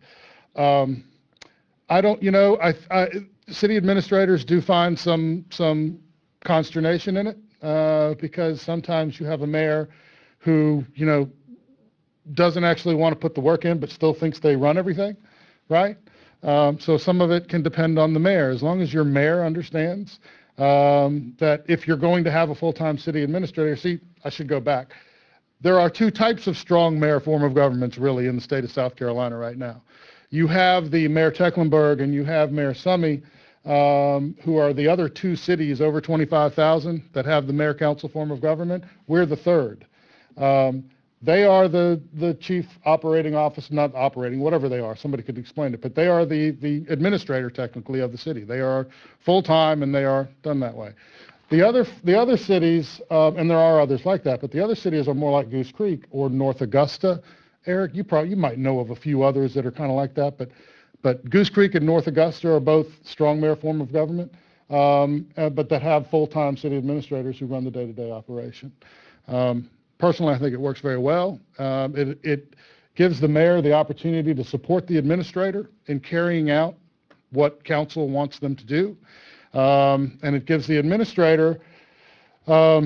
City administrators do find some consternation in it because sometimes you have a mayor who, doesn't actually want to put the work in but still thinks they run everything, right? So some of it can depend on the mayor. As long as your mayor understands that if you're going to have a full-time city administrator, I should go back. There are two types of strong mayor form of governments really in the state of South Carolina right now. You have the Mayor Tecklenburg and you have Mayor Summey, who are the other two cities over 25,000 that have the mayor-council form of government. We're the third. They are the chief operating officer, not operating, whatever they are. Somebody could explain it, but they are the administrator technically of the city. They are full-time and they are done that way. The other cities, and there are others like that, but the other cities are more like Goose Creek or North Augusta. Eric, you might know of a few others that are kind of like that, but Goose Creek and North Augusta are both strong mayor form of government, but that have full-time city administrators who run the day-to-day operation. Personally, I think it works very well. It gives the mayor the opportunity to support the administrator in carrying out what council wants them to do. And it gives the administrator, a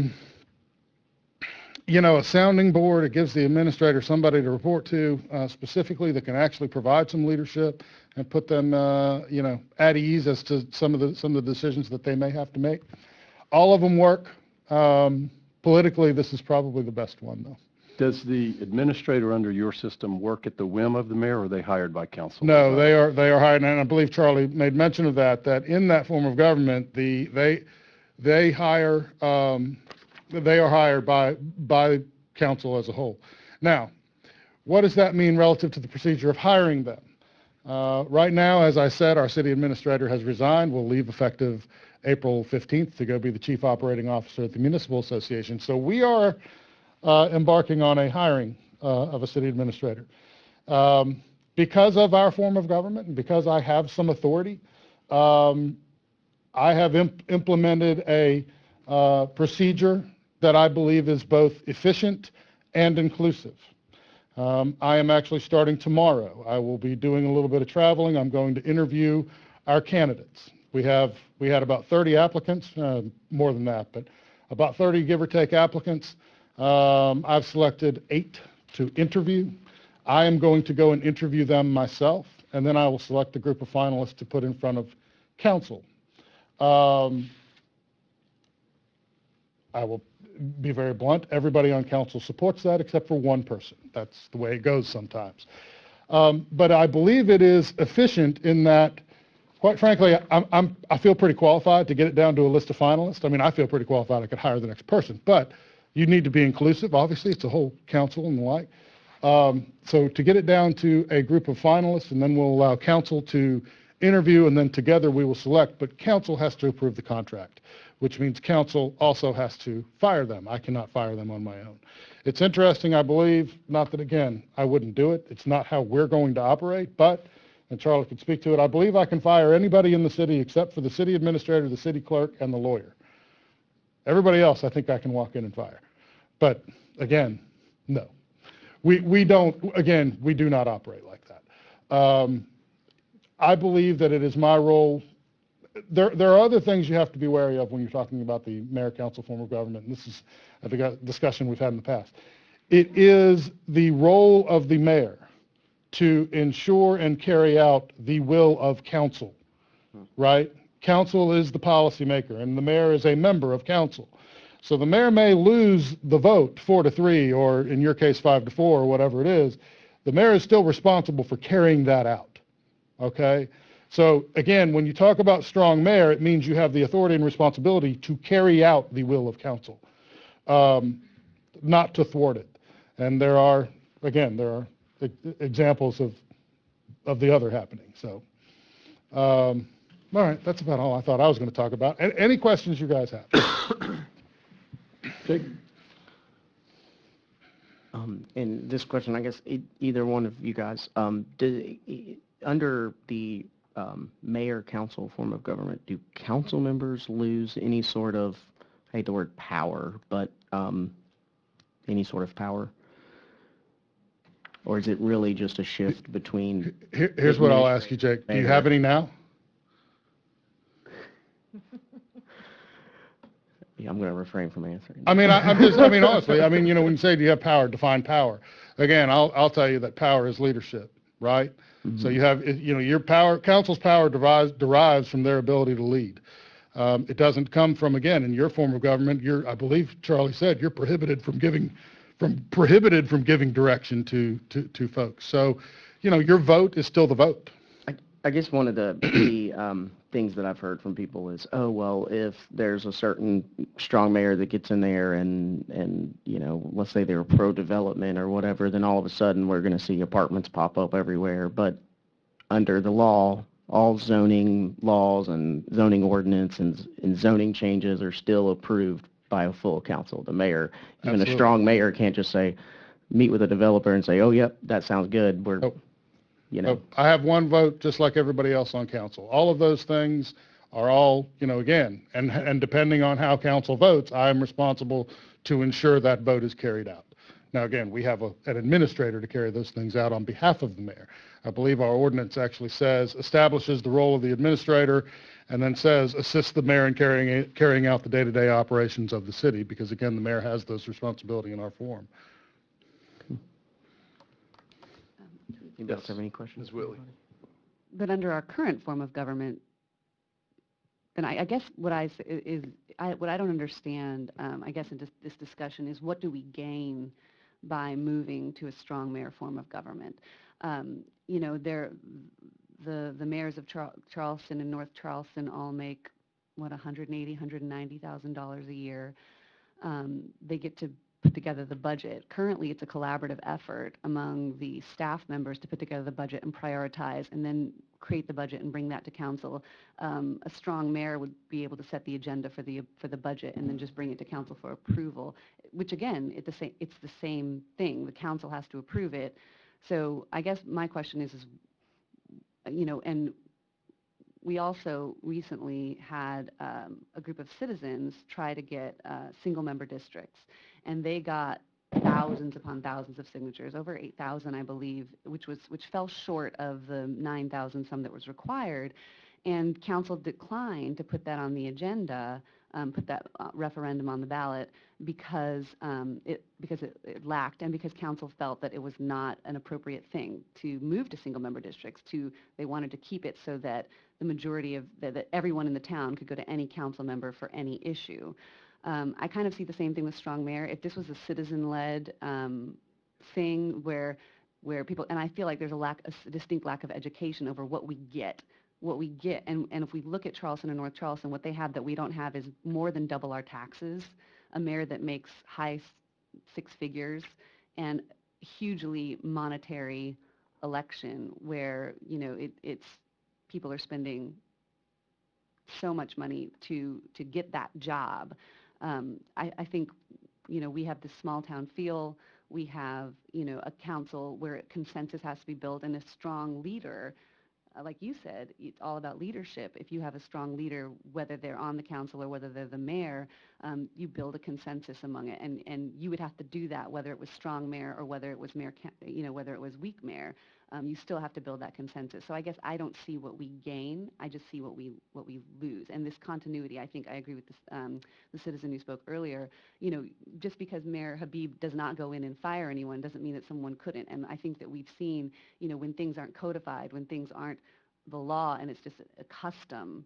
sounding board. It gives the administrator somebody to report to specifically that can actually provide some leadership and put them, at ease as to some of the decisions that they may have to make. All of them work. Politically, this is probably the best one, though. Does the administrator under your system work at the whim of the mayor, or are they hired by council? No, they are hired, and I believe Charlie made mention of that in that form of government, they are hired by council as a whole. Now, what does that mean relative to the procedure of hiring them? Right now, as I said, our city administrator has resigned. Will leave effective April 15th to go be the chief operating officer at the Municipal Association. So we are embarking on a hiring of a city administrator. Because of our form of government and because I have some authority, I have implemented a procedure that I believe is both efficient and inclusive. I am actually starting tomorrow. I will be doing a little bit of traveling. I'm going to interview our candidates. We had about 30 applicants, more than that, but about 30 give or take applicants. I've selected 8 to interview. I am going to go and interview them myself, and then I will select a group of finalists to put in front of council. I will be very blunt. Everybody on council supports that except for one person. That's the way it goes sometimes. But I believe it is efficient in that, quite frankly, I feel pretty qualified to get it down to a list of finalists. I mean, I feel pretty qualified. I could hire the next person, but you need to be inclusive. Obviously, it's a whole council and the like. So to get it down to a group of finalists, and then we'll allow council to interview, and then together we will select, but council has to approve the contract, which means council also has to fire them. I cannot fire them on my own. It's interesting, I believe, not that, again, I wouldn't do it. It's not how we're going to operate, but, and Charlie could speak to it, I believe I can fire anybody in the city except for the city administrator, the city clerk, and the lawyer. Everybody else, I think I can walk in and fire. But, again, no. We don't, again, we do not operate like that. I believe that it is my role. There are other things you have to be wary of when you're talking about the mayor-council form of government, and this is a discussion we've had in the past. It is the role of the mayor to ensure and carry out the will of council, right? Council is the policymaker, and the mayor is a member of council. So the mayor may lose the vote 4-3, or in your case 5-4, or whatever it is. The mayor is still responsible for carrying that out, okay? So again, when you talk about strong mayor, it means you have the authority and responsibility to carry out the will of council, not to thwart it. And there are examples of the other happening. So, all right, that's about all I thought I was going to talk about. Any questions you guys have? Jake? And this question, I guess either one of you guys, under the mayor-council form of government, do council members lose any sort of, I hate the word power, but any sort of power? Or is it really just a shift between... Here's what I'll ask you, Jake. Do you have any now? Yeah, I'm going to refrain from answering. I mean, honestly, when you say do you have power, define power. Again, I'll tell you that power is leadership, right? Mm-hmm. So you have, your power, council's power derives from their ability to lead. It doesn't come from, again, in your form of government, I believe Charlie said, you're prohibited from giving direction to folks. So, your vote is still the vote. I guess one of the things that I've heard from people is, oh, well, if there's a certain strong mayor that gets in there and let's say they're pro-development or whatever, then all of a sudden we're going to see apartments pop up everywhere. But under the law, all zoning laws and zoning ordinance and zoning changes are still approved by a full council. The mayor, even a strong mayor, can't just say, meet with a developer and say, oh, yep, that sounds good. I have one vote just like everybody else on council. All of those things are all, again, and depending on how council votes, I am responsible to ensure that vote is carried out. Now, again, we have an administrator to carry those things out on behalf of the mayor. I believe our ordinance actually establishes the role of the administrator and then says assist the mayor in carrying out the day-to-day operations of the city because, again, the mayor has those responsibilities in our form. Anybody else have any questions? Ms. Whitley. But under our current form of government, and I guess what I don't understand, I guess in this discussion is what do we gain by moving to a strong mayor form of government? The mayors of Charleston and North Charleston all make $180,000, $190,000 a year. They get to put together the budget. Currently, it's a collaborative effort among the staff members to put together the budget and prioritize and then create the budget and bring that to council. A strong mayor would be able to set the agenda for the budget and then just bring it to council for approval, which again, it's the same thing. The council has to approve it. So I guess my question is and we also recently had a group of citizens try to get single-member districts, and they got thousands upon thousands of signatures, over 8,000, I believe, which fell short of the 9,000 some that was required. And council declined to put that on the agenda, put that referendum on the ballot because it lacked, and because council felt that it was not an appropriate thing to move to single-member districts. They wanted to keep it so that the majority of that everyone in the town could go to any council member for any issue. I kind of see the same thing with strong mayor. If this was a citizen-led thing where people, and I feel like there's a distinct lack of education over what we get. And if we look at Charleston and North Charleston, what they have that we don't have is more than double our taxes, a mayor that makes high six figures, and hugely monetary election where, it's people are spending so much money to get that job. I think, we have this small town feel. We have, a council where consensus has to be built, and a strong leader. Like you said, it's all about leadership. If you have a strong leader, whether they're on the council or whether they're the mayor, you build a consensus among it, and you would have to do that whether it was strong mayor or whether it was whether it was weak mayor. You still have to build that consensus. So I guess I don't see what we gain. I just see what we lose. And this continuity, I think I agree with this, the citizen who spoke earlier. Just because Mayor Habib does not go in and fire anyone doesn't mean that someone couldn't. And I think that we've seen, when things aren't codified, when things aren't the law, and it's just a custom,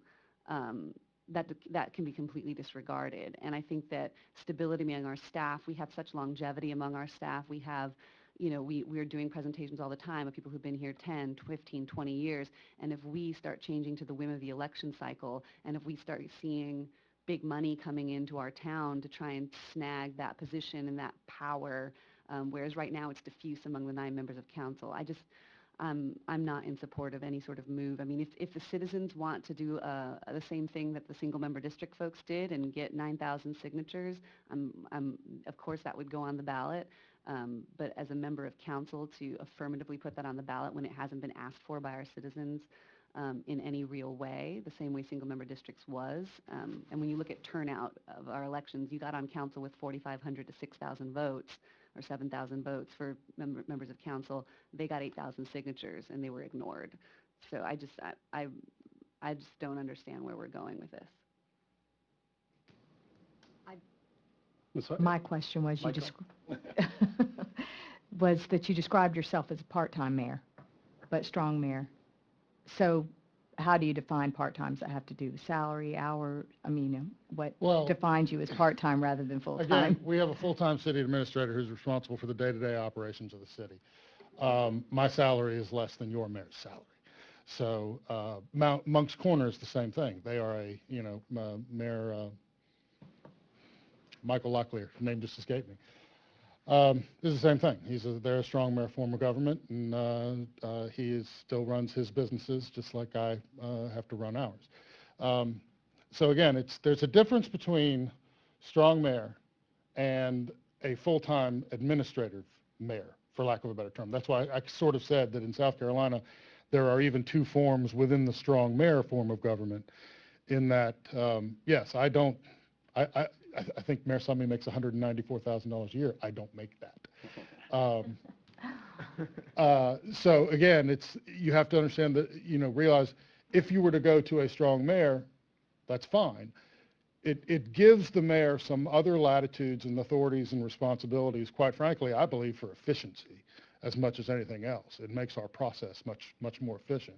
that can be completely disregarded. And I think that stability among our staff, we have such longevity among our staff. We have, we're doing presentations all the time of people who've been here 10, 15, 20 years. And if we start changing to the whim of the election cycle, and if we start seeing big money coming into our town to try and snag that position and that power, whereas right now it's diffuse among the 9 members of council, I'm not in support of any sort of move. I mean, if the citizens want to do the same thing that the single-member district folks did and get 9,000 signatures, of course that would go on the ballot. But as a member of council, to affirmatively put that on the ballot when it hasn't been asked for by our citizens in any real way, the same way single-member districts was. And when you look at turnout of our elections, you got on council with 4,500 to 6,000 votes, or 7,000 votes for members of council. They got 8,000 signatures, and they were ignored. So I just don't understand where we're going with this. My question was, Michael? was that you described yourself as a part-time mayor, but strong mayor. So how do you define part-time? Does that have to do with salary, hour? I mean, what defines you as part-time rather than full-time? Again, we have a full-time city administrator who's responsible for the day-to-day operations of the city. My salary is less than your mayor's salary. So Monk's Corner is the same thing. They are Mayor Michael Locklear, name just escaped me. This is the same thing. They're a strong mayor form of government, and he still runs his businesses just like I have to run ours. So again, there's a difference between strong mayor and a full-time administrative mayor, for lack of a better term. That's why I sort of said that in South Carolina, there are even 2 forms within the strong mayor form of government, in that, yes, I think Mayor Summy makes $194,000 a year. I don't make that. So again, you have to understand that, realize if you were to go to a strong mayor, that's fine. It gives the mayor some other latitudes and authorities and responsibilities, quite frankly, I believe, for efficiency as much as anything else. It makes our process much more efficient.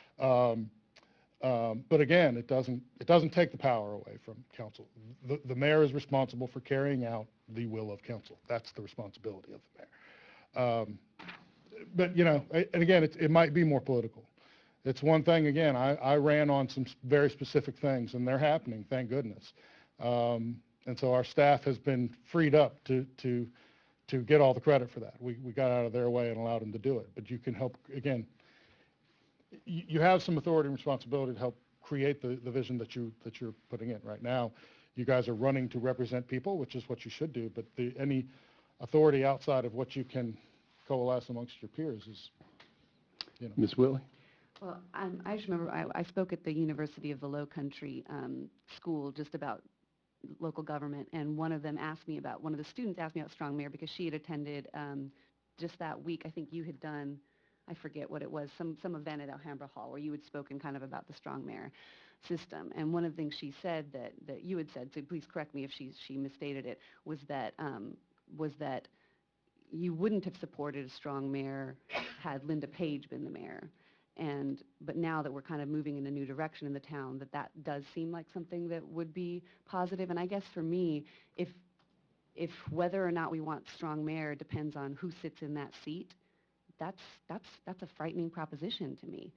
But again, it doesn't take the power away from council. The mayor is responsible for carrying out the will of council. That's the responsibility of the mayor. But and again, it might be more political. It's one thing. Again, I ran on some very specific things, and they're happening, thank goodness. And so our staff has been freed up to get all the credit for that. We got out of their way and allowed them to do it. But you can help again. You have some authority and responsibility to help create the vision that you're putting in. Right now, you guys are running to represent people, which is what you should do, but any authority outside of what you can coalesce amongst your peers is, Ms. Willie? Well, I just remember I spoke at the University of the Low Country School just about local government, and one of the students asked me about Strong Mayor because she had attended just that week. I think you had done, I forget what it was, some event at Alhambra Hall where you had spoken kind of about the Strong Mayor system. And one of the things she said that you had said, so please correct me if she misstated it, was that you wouldn't have supported a strong mayor had Linda Page been the mayor. But now that we're kind of moving in a new direction in the town, that does seem like something that would be positive. And I guess for me, if whether or not we want strong mayor depends on who sits in that seat, that's a frightening proposition to me.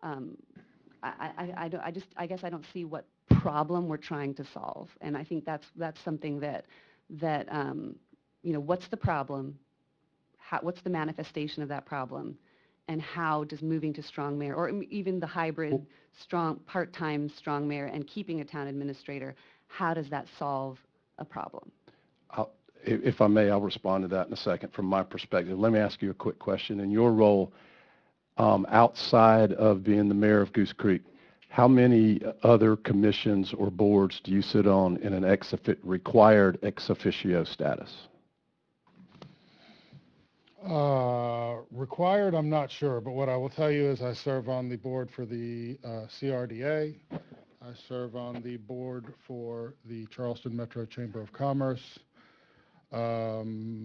I guess I don't see what problem we're trying to solve. And I think that's something that what's the problem? What's the manifestation of that problem? And how does moving to strong mayor, or even the hybrid part-time strong mayor and keeping a town administrator, how does that solve a problem? If I may, I'll respond to that in a second from my perspective. Let me ask you a quick question. In your role, outside of being the mayor of Goose Creek, how many other commissions or boards do you sit on in an required ex officio status? Required, I'm not sure, but what I will tell you is I serve on the board for the CRDA. I serve on the board for the Charleston Metro Chamber of Commerce. How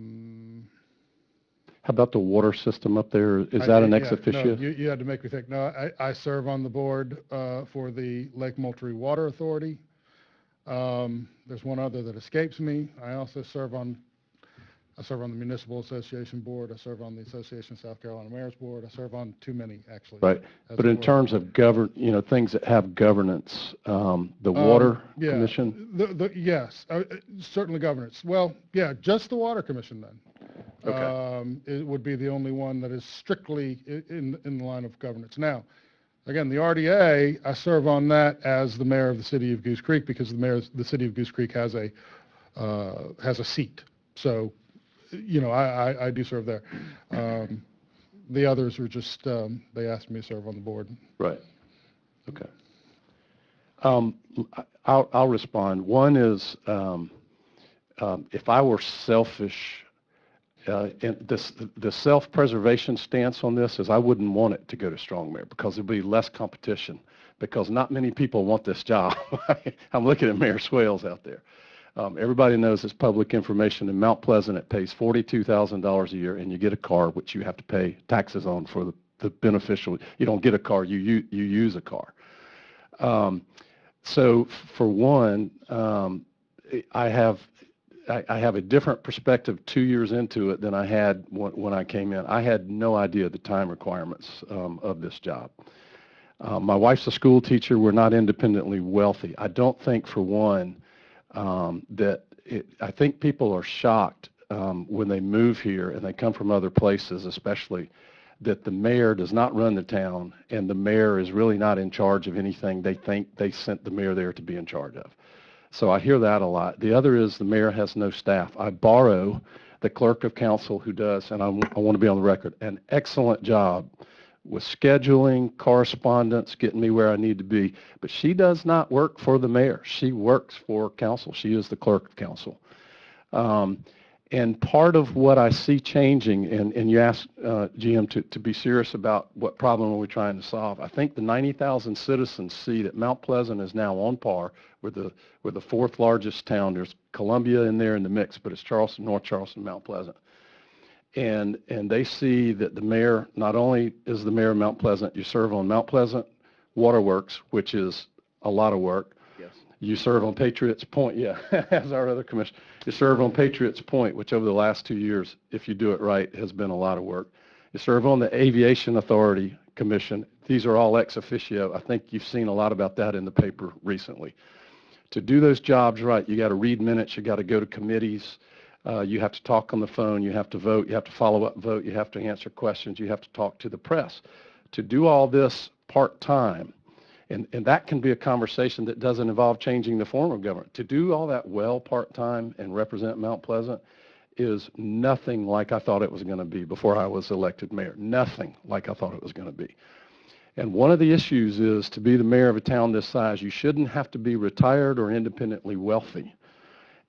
about the water system up there? Is that an ex officio? No, you had to make me think. No, I serve on the board for the Lake Moultrie Water Authority. There's one other that escapes me. I also serve on the Municipal Association Board. I serve on the Association of South Carolina Mayors Board. I serve on too many, actually. Right. But in terms of things that have governance, the Water Commission? Yes, certainly governance. Well, yeah, just the Water Commission then. Okay. It would be the only one that is strictly in the line of governance. Now, again, the RDA, I serve on that as the mayor of the city of Goose Creek because the city of Goose Creek has a seat. So, I do serve there. The others are just, they asked me to serve on the board. Right. Okay. I'll respond. One is, if I were selfish, and the self-preservation stance on this is I wouldn't want it to go to strong mayor because there'd be less competition because not many people want this job. I'm looking at Mayor Swales out there. Everybody knows it's public information. In Mount Pleasant, it pays $42,000 a year, and you get a car, which you have to pay taxes on for the beneficial. You don't get a car, you use a car. So for one, I have a different perspective 2 years into it than I had when I came in. I had no idea the time requirements of this job. My wife's a school teacher. We're not independently wealthy. I don't think, for one, I think people are shocked when they move here and they come from other places, especially, that the mayor does not run the town and the mayor is really not in charge of anything they think they sent the mayor there to be in charge of. So I hear that a lot. The other is the mayor has no staff. I borrow the clerk of council who does, and I want to be on the record, an excellent job with scheduling, correspondence, getting me where I need to be. But she does not work for the mayor. She works for council. She is the clerk of council. And part of what I see changing, and you asked GM to be serious about what problem are we trying to solve. I think the 90,000 citizens see that Mount Pleasant is now on par with the fourth largest town. There's Columbia in there in the mix, but it's Charleston, North Charleston, Mount Pleasant. And they see that the mayor not only is the mayor of Mount Pleasant, you serve on Mount Pleasant Waterworks, which is a lot of work. Yes. You serve on Patriots Point, yeah, as our other commission. You serve on Patriots Point, which over the last 2 years, if you do it right, has been a lot of work. You serve on the Aviation Authority Commission. These are all ex officio. I think you've seen a lot about that in the paper recently. To do those jobs right, you got to read minutes, you got to go to committees. You have to talk on the phone, you have to vote, you have to follow up vote, you have to answer questions, you have to talk to the press. To do all this part-time, and that can be a conversation that doesn't involve changing the form of government. To do all that well part-time and represent Mount Pleasant is nothing like I thought it was going to be before I was elected mayor. Nothing like I thought it was going to be. And one of the issues is to be the mayor of a town this size, you shouldn't have to be retired or independently wealthy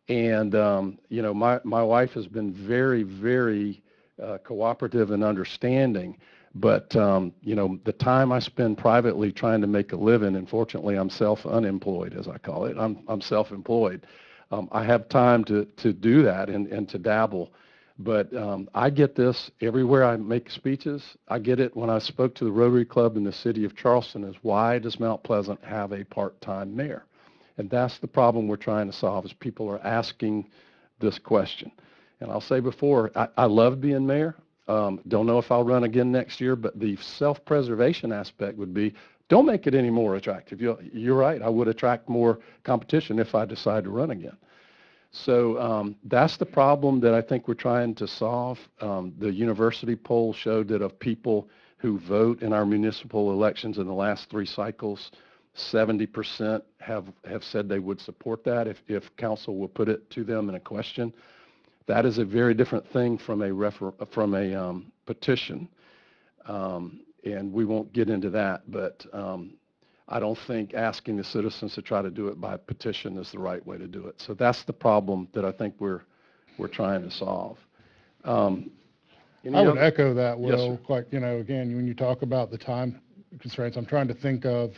And, my wife has been very, very cooperative and understanding. But, the time I spend privately trying to make a living, and fortunately I'm self-unemployed, as I call it. I'm self-employed. I have time to do that and to dabble. But I get this everywhere I make speeches. I get it when I spoke to the Rotary Club in the city of Charleston is why does Mount Pleasant have a part-time mayor? And that's the problem we're trying to solve is people are asking this question. And I'll say before, I love being mayor. Don't know if I'll run again next year, but the self-preservation aspect would be don't make it any more attractive. You're right. I would attract more competition if I decide to run again. So that's the problem that I think we're trying to solve. The university poll showed that of people who vote in our municipal elections in the last 3 cycles, 70% have said they would support that if council will put it to them in a question. That is a very different thing from a petition, and we won't get into that. But I don't think asking the citizens to try to do it by petition is the right way to do it. So that's the problem that I think we're trying to solve. I would echo that, Yes, Will. sir. Like, again, when you talk about the time constraints, I'm trying to think of,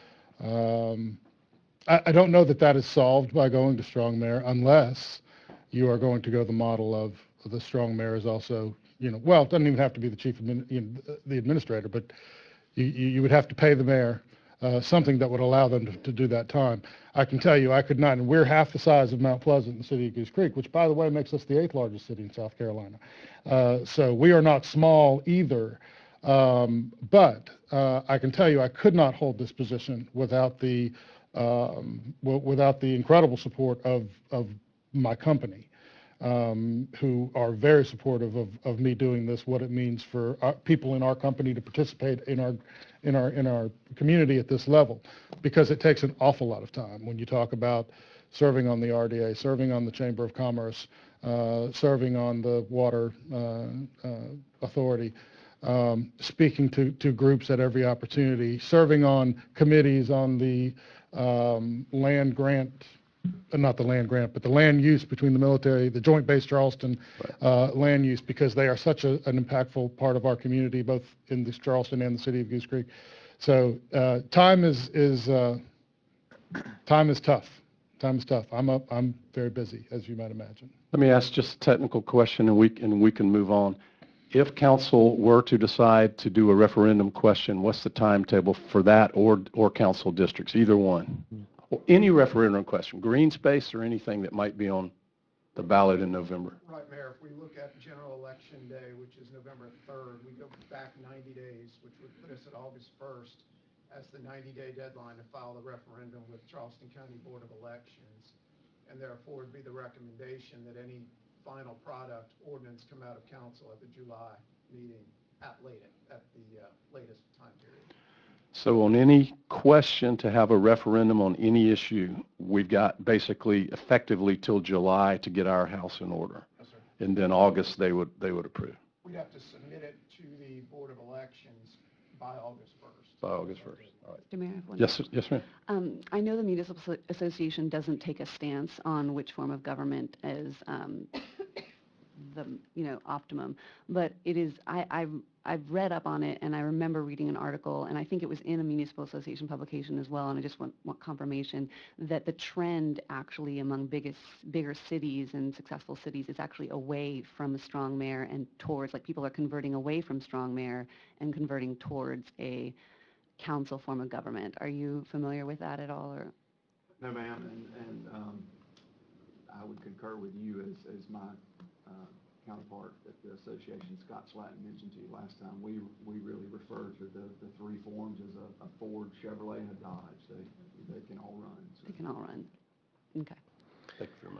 I don't know that is solved by going to strong mayor unless you are going to go the model of the strong mayor is also, well, it doesn't even have to be the the administrator, but you would have to pay the mayor something that would allow them to do that time. I can tell you I could not, and we're half the size of Mount Pleasant in the city of Goose Creek, which, by the way, makes us the 8th largest city in South Carolina. So we are not small either. But I can tell you I could not hold this position without the incredible support of my company, who are very supportive of me doing this, what it means for people in our company to participate in our community at this level, because it takes an awful lot of time when you talk about serving on the RDA, serving on the Chamber of Commerce, serving on the Water Authority, speaking to groups at every opportunity, serving on committees on the land grant, not the land grant, but the land use between the military, the Joint Base Charleston land use, because they are such an impactful part of our community, both in this Charleston and the city of Goose Creek. So time is tough. Time is tough. I'm very busy, as you might imagine. Let me ask just a technical question, and we can move on. If council were to decide to do a referendum question, what's the timetable for that, or council districts, either one? Or any referendum question, green space or anything that might be on the ballot in November? Right, Mayor. If we look at General Election Day, which is November 3rd, we go back 90 days, which would put us at August 1st as the 90-day deadline to file the referendum with Charleston County Board of Elections. And therefore, it'd be the recommendation that any final product ordinance come out of council at the July meeting at the latest time period. So on any question to have a referendum on any issue, we've got basically effectively till July to get our house in order. Yes, sir. And then August they would approve. We'd have to submit it to the Board of Elections by August 1st. By August 1st. All right. Mr. Mayor, I have one. Yes, ma'am. I know the Municipal Association doesn't take a stance on which form of government is the optimum, but it is. I've read up on it, and I remember reading an article, and I think it was in a Municipal Association publication as well, and I just want confirmation that the trend actually among bigger cities and successful cities is actually away from a strong mayor and towards, like, people are converting away from strong mayor and converting towards a council form of government. Are you familiar with that at all? Or? No, ma'am, and I would concur with you as my counterpart at the association, Scott Slatton, mentioned to you last time. We really refer to the 3 forms as a Ford, Chevrolet, and a Dodge. They can all run. So. They can all run. Okay. Thank you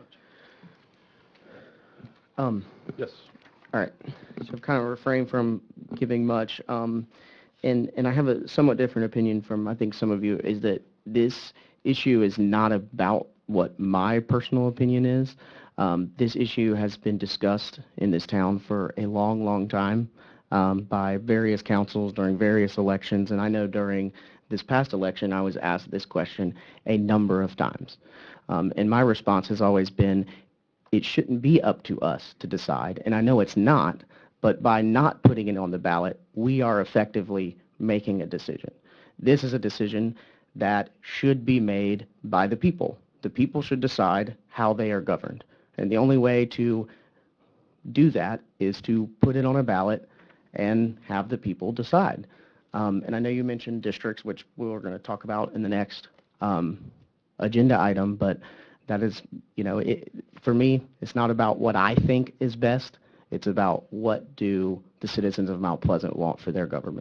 very much. Yes. All right. So I've kind of refrained from giving much. And I have a somewhat different opinion from, I think, some of you, is that this issue is not about what my personal opinion is. This issue has been discussed in this town for a long, long time by various councils during various elections, and I know during this past election, I was asked this question a number of times. And my response has always been, it shouldn't be up to us to decide. And I know it's not, but by not putting it on the ballot, we are effectively making a decision. This is a decision that should be made by the people. The people should decide how they are governed. And the only way to do that is to put it on a ballot and have the people decide. And I know you mentioned districts, which we're going to talk about in the next agenda item, but that is, for me, it's not about what I think is best. It's about what do the citizens of Mount Pleasant want for their government.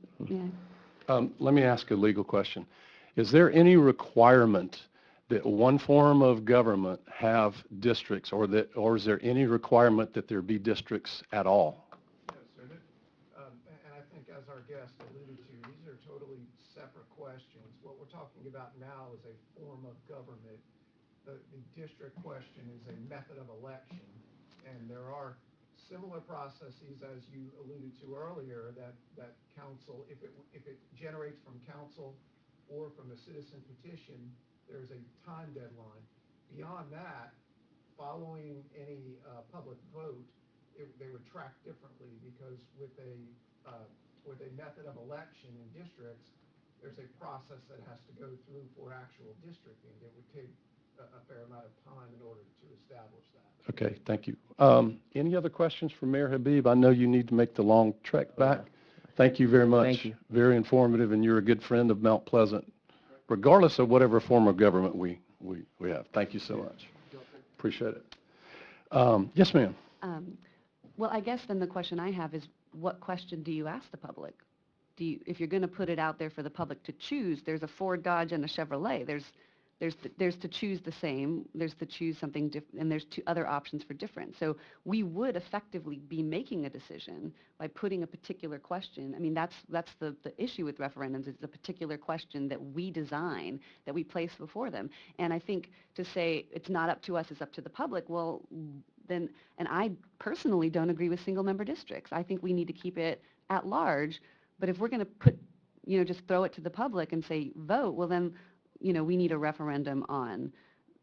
Let me ask a legal question. Is there any requirement that one form of government have districts, or is there any requirement that there be districts at all? Yes, sir. And I think as our guest alluded to, these are totally separate questions. What we're talking about now is a form of government. The district question is a method of election, and there are similar processes, as you alluded to earlier, that council, if it generates from council or from a citizen petition, there's a time deadline. Beyond that, following any public vote, they would track differently, because with a method of election in districts, there's a process that has to go through for actual districting. It would take a fair amount of time in order to establish that. Okay, thank you. Any other questions for Mayor Habib? I know you need to make the long trek back. Thank you very much. Thank you. Very informative, and you're a good friend of Mount Pleasant, regardless of whatever form of government we have. Thank you so much. Appreciate it. Yes, ma'am. Well, I guess then the question I have is, what question do you ask the public? If you're going to put it out there for the public to choose, there's a Ford, Dodge, and a Chevrolet. There's to choose the same, there's to choose something different, and there's two other options for different. So we would effectively be making a decision by putting a particular question. I mean, that's the issue with referendums. It's a particular question that we design, that we place before them. And I think to say it's not up to us, it's up to the public, well, then, and I personally don't agree with single-member districts. I think we need to keep it at large. But if we're going to put, just throw it to the public and say, vote, well then, we need a referendum on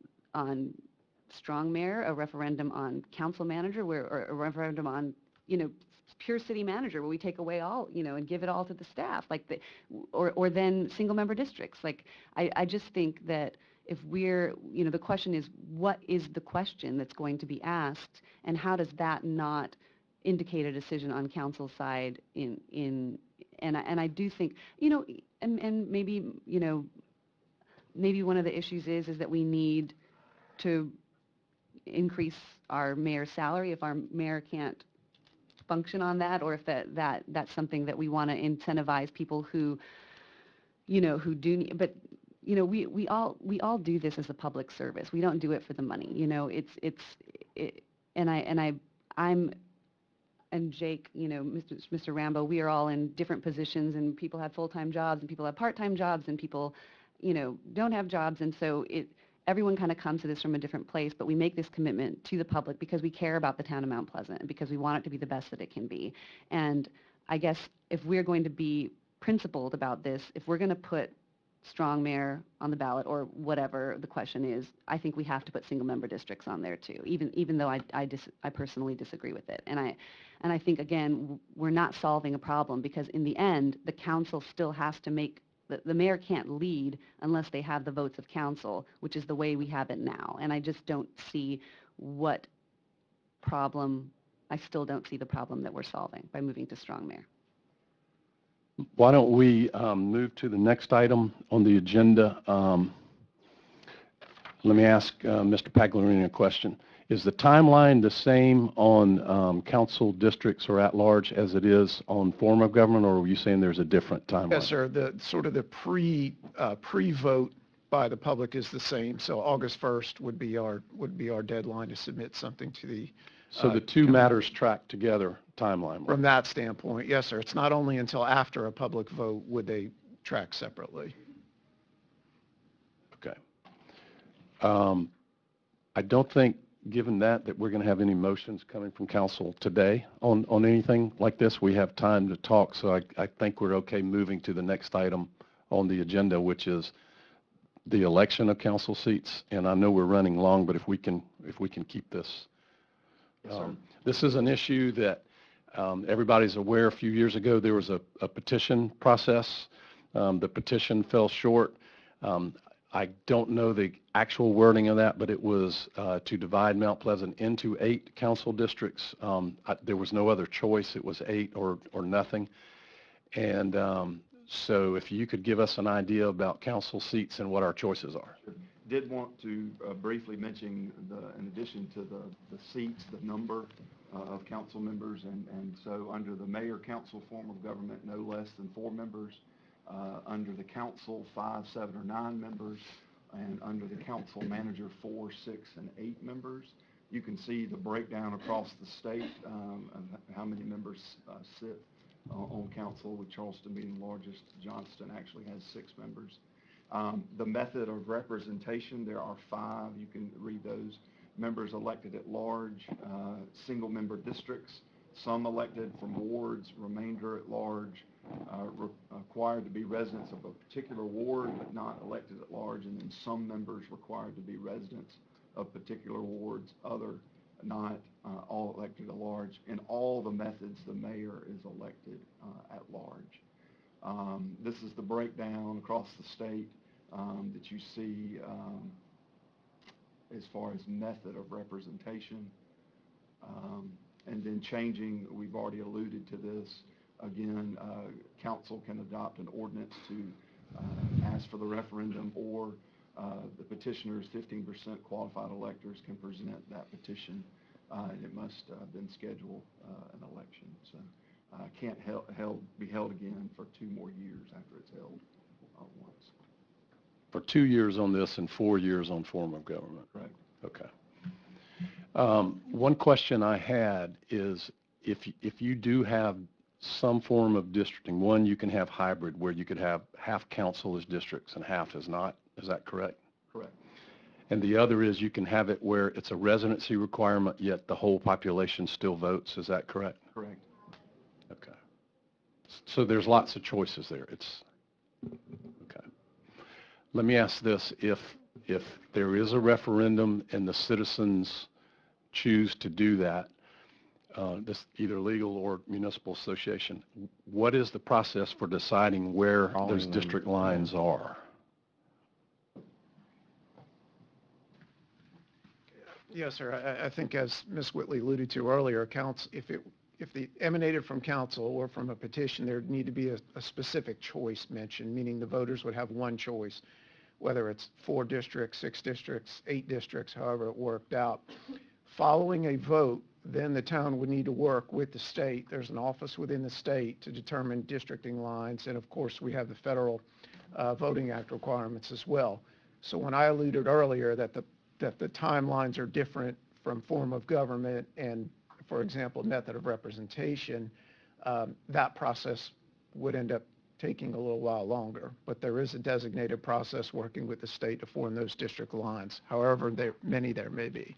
strong mayor, a referendum on council manager, or a referendum on, pure city manager, where we take away all, and give it all to the staff, or then single member districts. Like, I just think that if we're, the question is, what is the question that's going to be asked, and how does that not indicate a decision on council's side and I do think, and maybe, maybe one of the issues is that we need to increase our mayor's salary if our mayor can't function on that, or if that's something that we want to incentivize people who do need, but we all do this as a public service. We don't do it for the money. I'm and Jake, Mr. Rambo, we are all in different positions, and people have full-time jobs, and people have part-time jobs, and people, don't have jobs, and so everyone kind of comes to this from a different place, but we make this commitment to the public because we care about the town of Mount Pleasant, and because we want it to be the best that it can be. And I guess if we're going to be principled about this, if we're going to put strong mayor on the ballot, or whatever the question is, I think we have to put single-member districts on there too, even though I personally disagree with it. And I think, again, we're not solving a problem, because in the end, the council still has to make, the mayor can't lead unless they have the votes of council, which is the way we have it now. And I just don't see I still don't see the problem that we're solving by moving to strong mayor. Why don't we move to the next item on the agenda? Let me ask Mr. Pagliarini a question. Is the timeline the same on council districts or at-large as it is on form of government, or are you saying there's a different timeline? Yes, sir. The pre-vote by the public is the same. So August 1st would be our deadline to submit something to the. So the two matters track together timeline-wise? From that standpoint, yes, sir. It's not only until after a public vote would they track separately. Okay. I don't think, given that we're going to have any motions coming from council today on anything like this. We have time to talk, so I think we're okay moving to the next item on the agenda, which is the election of council seats. And I know we're running long, but if we can keep this. Yes, sir. This is an issue that everybody's aware. A few years ago, there was a petition process. The petition fell short. I don't know the actual wording of that, but it was to divide Mount Pleasant into 8 council districts. There was no other choice. It was 8 or nothing. And so if you could give us an idea about council seats and what our choices are. Did want to briefly mention, in addition to the seats, the number of council members, and so under the mayor-council form of government, no less than 4 members. Under the council, 5, 7, or 9 members, and under the council manager, 4, 6, and 8 members. You can see the breakdown across the state of how many members sit on council, with Charleston being the largest. Johnston actually has 6 members. The method of representation, there are 5. You can read those. Members elected at large, single-member districts, some elected from wards, remainder at large, required to be residents of a particular ward but not elected at large, and then some members required to be residents of particular wards, other not, all elected at large. In all the methods, the mayor is elected at large. This is the breakdown across the state that you see as far as method of representation. And then changing, we've already alluded to this, again, council can adopt an ordinance to ask for the referendum, or the petitioners, 15% qualified electors, can present that petition, and it must then schedule an election. So can't be held again for 2 more years after it's held once. For 2 years on this and 4 years on form of government. Correct. Okay. One question I had is if you do have some form of districting, one, you can have hybrid where you could have half council as districts and half as not. Is that correct? Correct. And the other is you can have it where it's a residency requirement, yet the whole population still votes. Is that correct? Correct. Okay. So there's lots of choices there. It's okay. Let me ask this. If there is a referendum and the citizens choose to do that, this either legal or municipal association, what is the process for deciding where those district lines are? Yes, sir. I think, as Ms. Whitley alluded to earlier, if it emanated from council or from a petition, there would need to be a specific choice mentioned, meaning the voters would have one choice, whether it's 4 districts, 6 districts, 8 districts, however it worked out. Following a vote, then the town would need to work with the state. There's an office within the state to determine districting lines, and of course we have the federal Voting Act requirements as well. So when I alluded earlier that the timelines are different from form of government and, for example, method of representation, that process would end up taking a little while longer. But there is a designated process working with the state to form those district lines, however many there may be.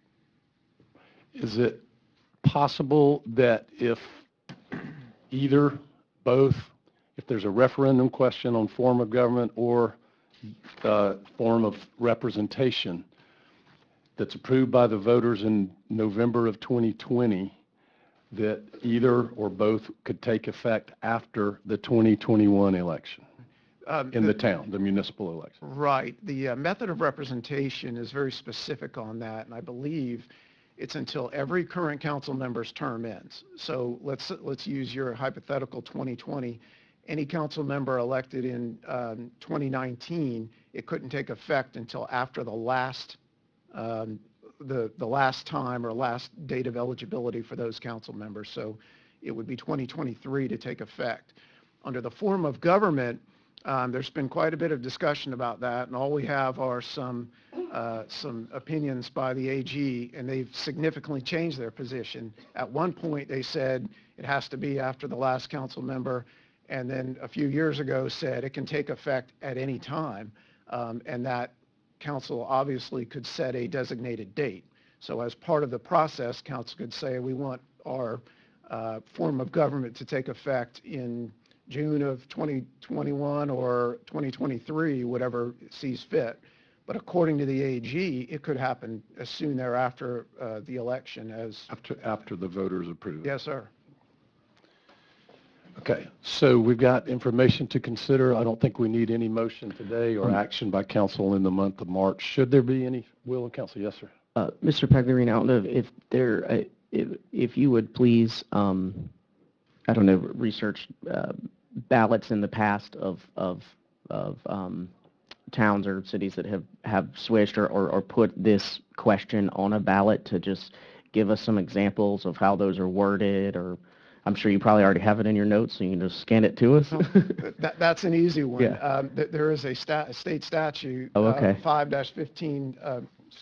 Is it possible that if either, both, if there's a referendum question on form of government or form of representation that's approved by the voters in November of 2020, that either or both could take effect after the 2021 election in the town, the municipal election? Right. The method of representation is very specific on that, and I believe it's until every current council member's term ends. So let's use your hypothetical 2020. Any council member elected in 2019, it couldn't take effect until after the last last time or last date of eligibility for those council members. So it would be 2023 to take effect. Under the form of government, there's been quite a bit of discussion about that, and all we have are some opinions by the AG, and they've significantly changed their position. At one point, they said it has to be after the last council member, and then a few years ago said it can take effect at any time, and that council obviously could set a designated date. So as part of the process, council could say we want our form of government to take effect in June of 2021 or 2023, whatever sees fit. But according to the AG, it could happen as soon thereafter the election as... After the voters approve it. Yes, sir. Okay, so we've got information to consider. I don't think we need any motion today or action by council in the month of March. Should there be any will and council? Yes, sir. Mr. Pagliarino, I don't know if there, if you would please, I don't know, research ballots in the past of towns or cities that have switched or put this question on a ballot to just give us some examples of how those are worded, or I'm sure you probably already have it in your notes, so you can just scan it to us. That's an easy one. Yeah. There is a state statute, Oh, okay. 5-15,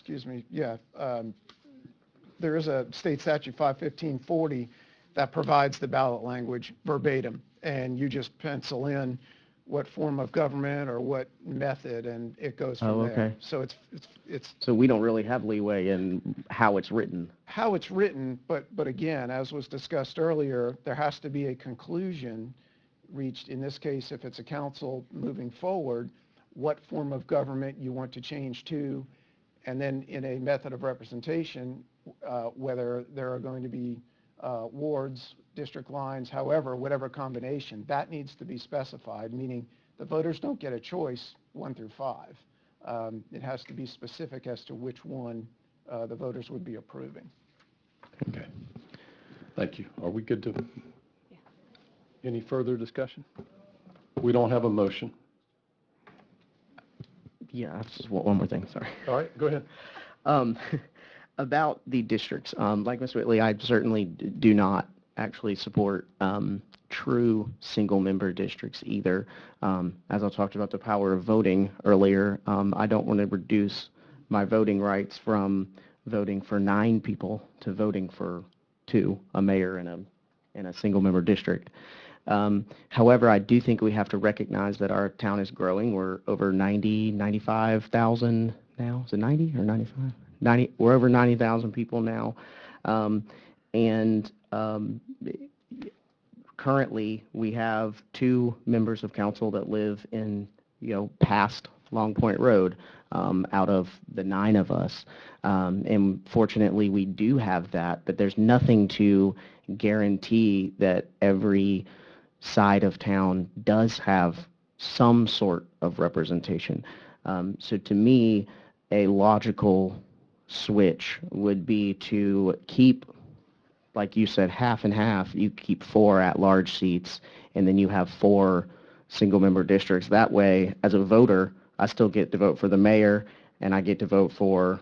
there is a state statute 51540 that provides the ballot language verbatim, and you just pencil in what form of government or what method, and it goes from there. Okay. So it's So we don't really have leeway in how it's written. how it's written, but again, as was discussed earlier, there has to be a conclusion reached. In this case, if it's a council moving forward, what form of government you want to change to, and then in a method of representation, whether there are going to be wards, district lines, however, whatever combination, that needs to be specified, meaning the voters don't get a choice 1 through 5. It has to be specific as to which one the voters would be approving. Okay. Thank you. Are we good to? Yeah. Any further discussion? We don't have a motion. Yeah, just one more thing, sorry. All right, go ahead. About the districts, like Ms. Whitley, I certainly do not actually support true single-member districts either. As I talked about the power of voting earlier, I don't want to reduce my voting rights from voting for 9 people to voting for 2, a mayor in a single-member district. However, I do think we have to recognize that our town is growing. We're over 95,000 now. Is it 90 or 95? 90. We're over 90,000 people now. Currently, we have 2 members of council that live in, past Long Point Road out of the 9 of us. And fortunately, we do have that, but there's nothing to guarantee that every side of town does have some sort of representation. So to me, a logical switch would be to keep, like you said, half and half. You keep 4 at-large seats, and then you have 4 single-member districts. That way, as a voter, I still get to vote for the mayor, and I get to vote for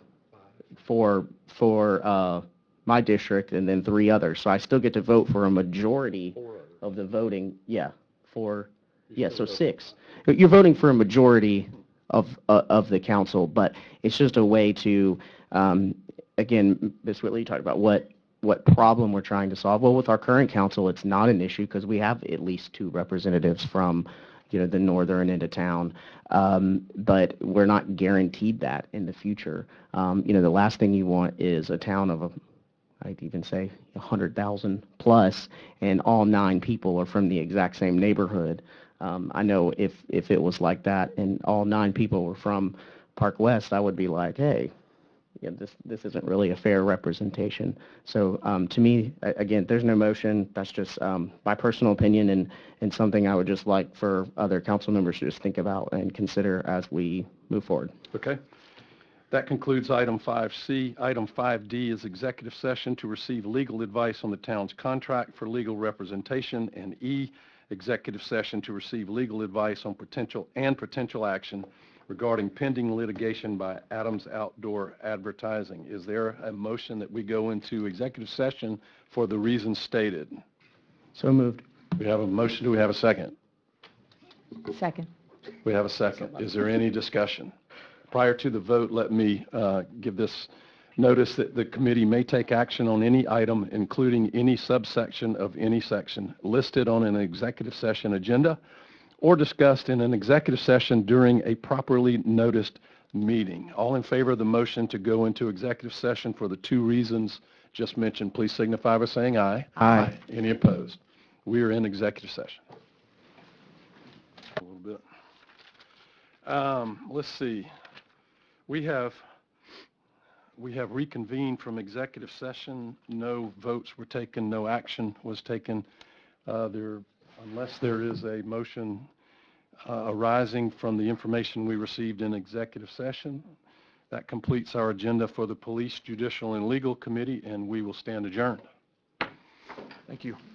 my district, and then 3 others. So I still get to vote for a majority of the voting. Yeah, so 6. You're voting for a majority of the council, but it's just a way to, again, Ms. Whitley, you talked about what problem we're trying to solve. Well, with our current council, it's not an issue because we have at least 2 representatives from, the northern end of town, but we're not guaranteed that in the future. The last thing you want is a town of I'd even say 100,000 plus, and all 9 people are from the exact same neighborhood. I know if it was like that and all 9 people were from Park West, I would be like, hey, this isn't really a fair representation. So to me, again, there's no motion. That's just my personal opinion and something I would just like for other council members to just think about and consider as we move forward. Okay. That concludes item 5C. Item 5D is executive session to receive legal advice on the town's contract for legal representation, and E, executive session to receive legal advice on potential action regarding pending litigation by Adams Outdoor Advertising. Is there a motion that we go into executive session for the reasons stated? So moved. We have a motion. Do we have a second? Second. We have a second. Is there any discussion? Prior to the vote, let me give this notice that the committee may take action on any item, including any subsection of any section listed on an executive session agenda or discussed in an executive session during a properly noticed meeting. All in favor of the motion to go into executive session for the 2 reasons just mentioned, please signify by saying aye. Aye. Any opposed? We are in executive session. Let's see. We have reconvened from executive session. No votes were taken, no action was taken. Unless there is a motion arising from the information we received in executive session. That completes our agenda for the Police, Judicial, and Legal Committee, and we will stand adjourned. Thank you.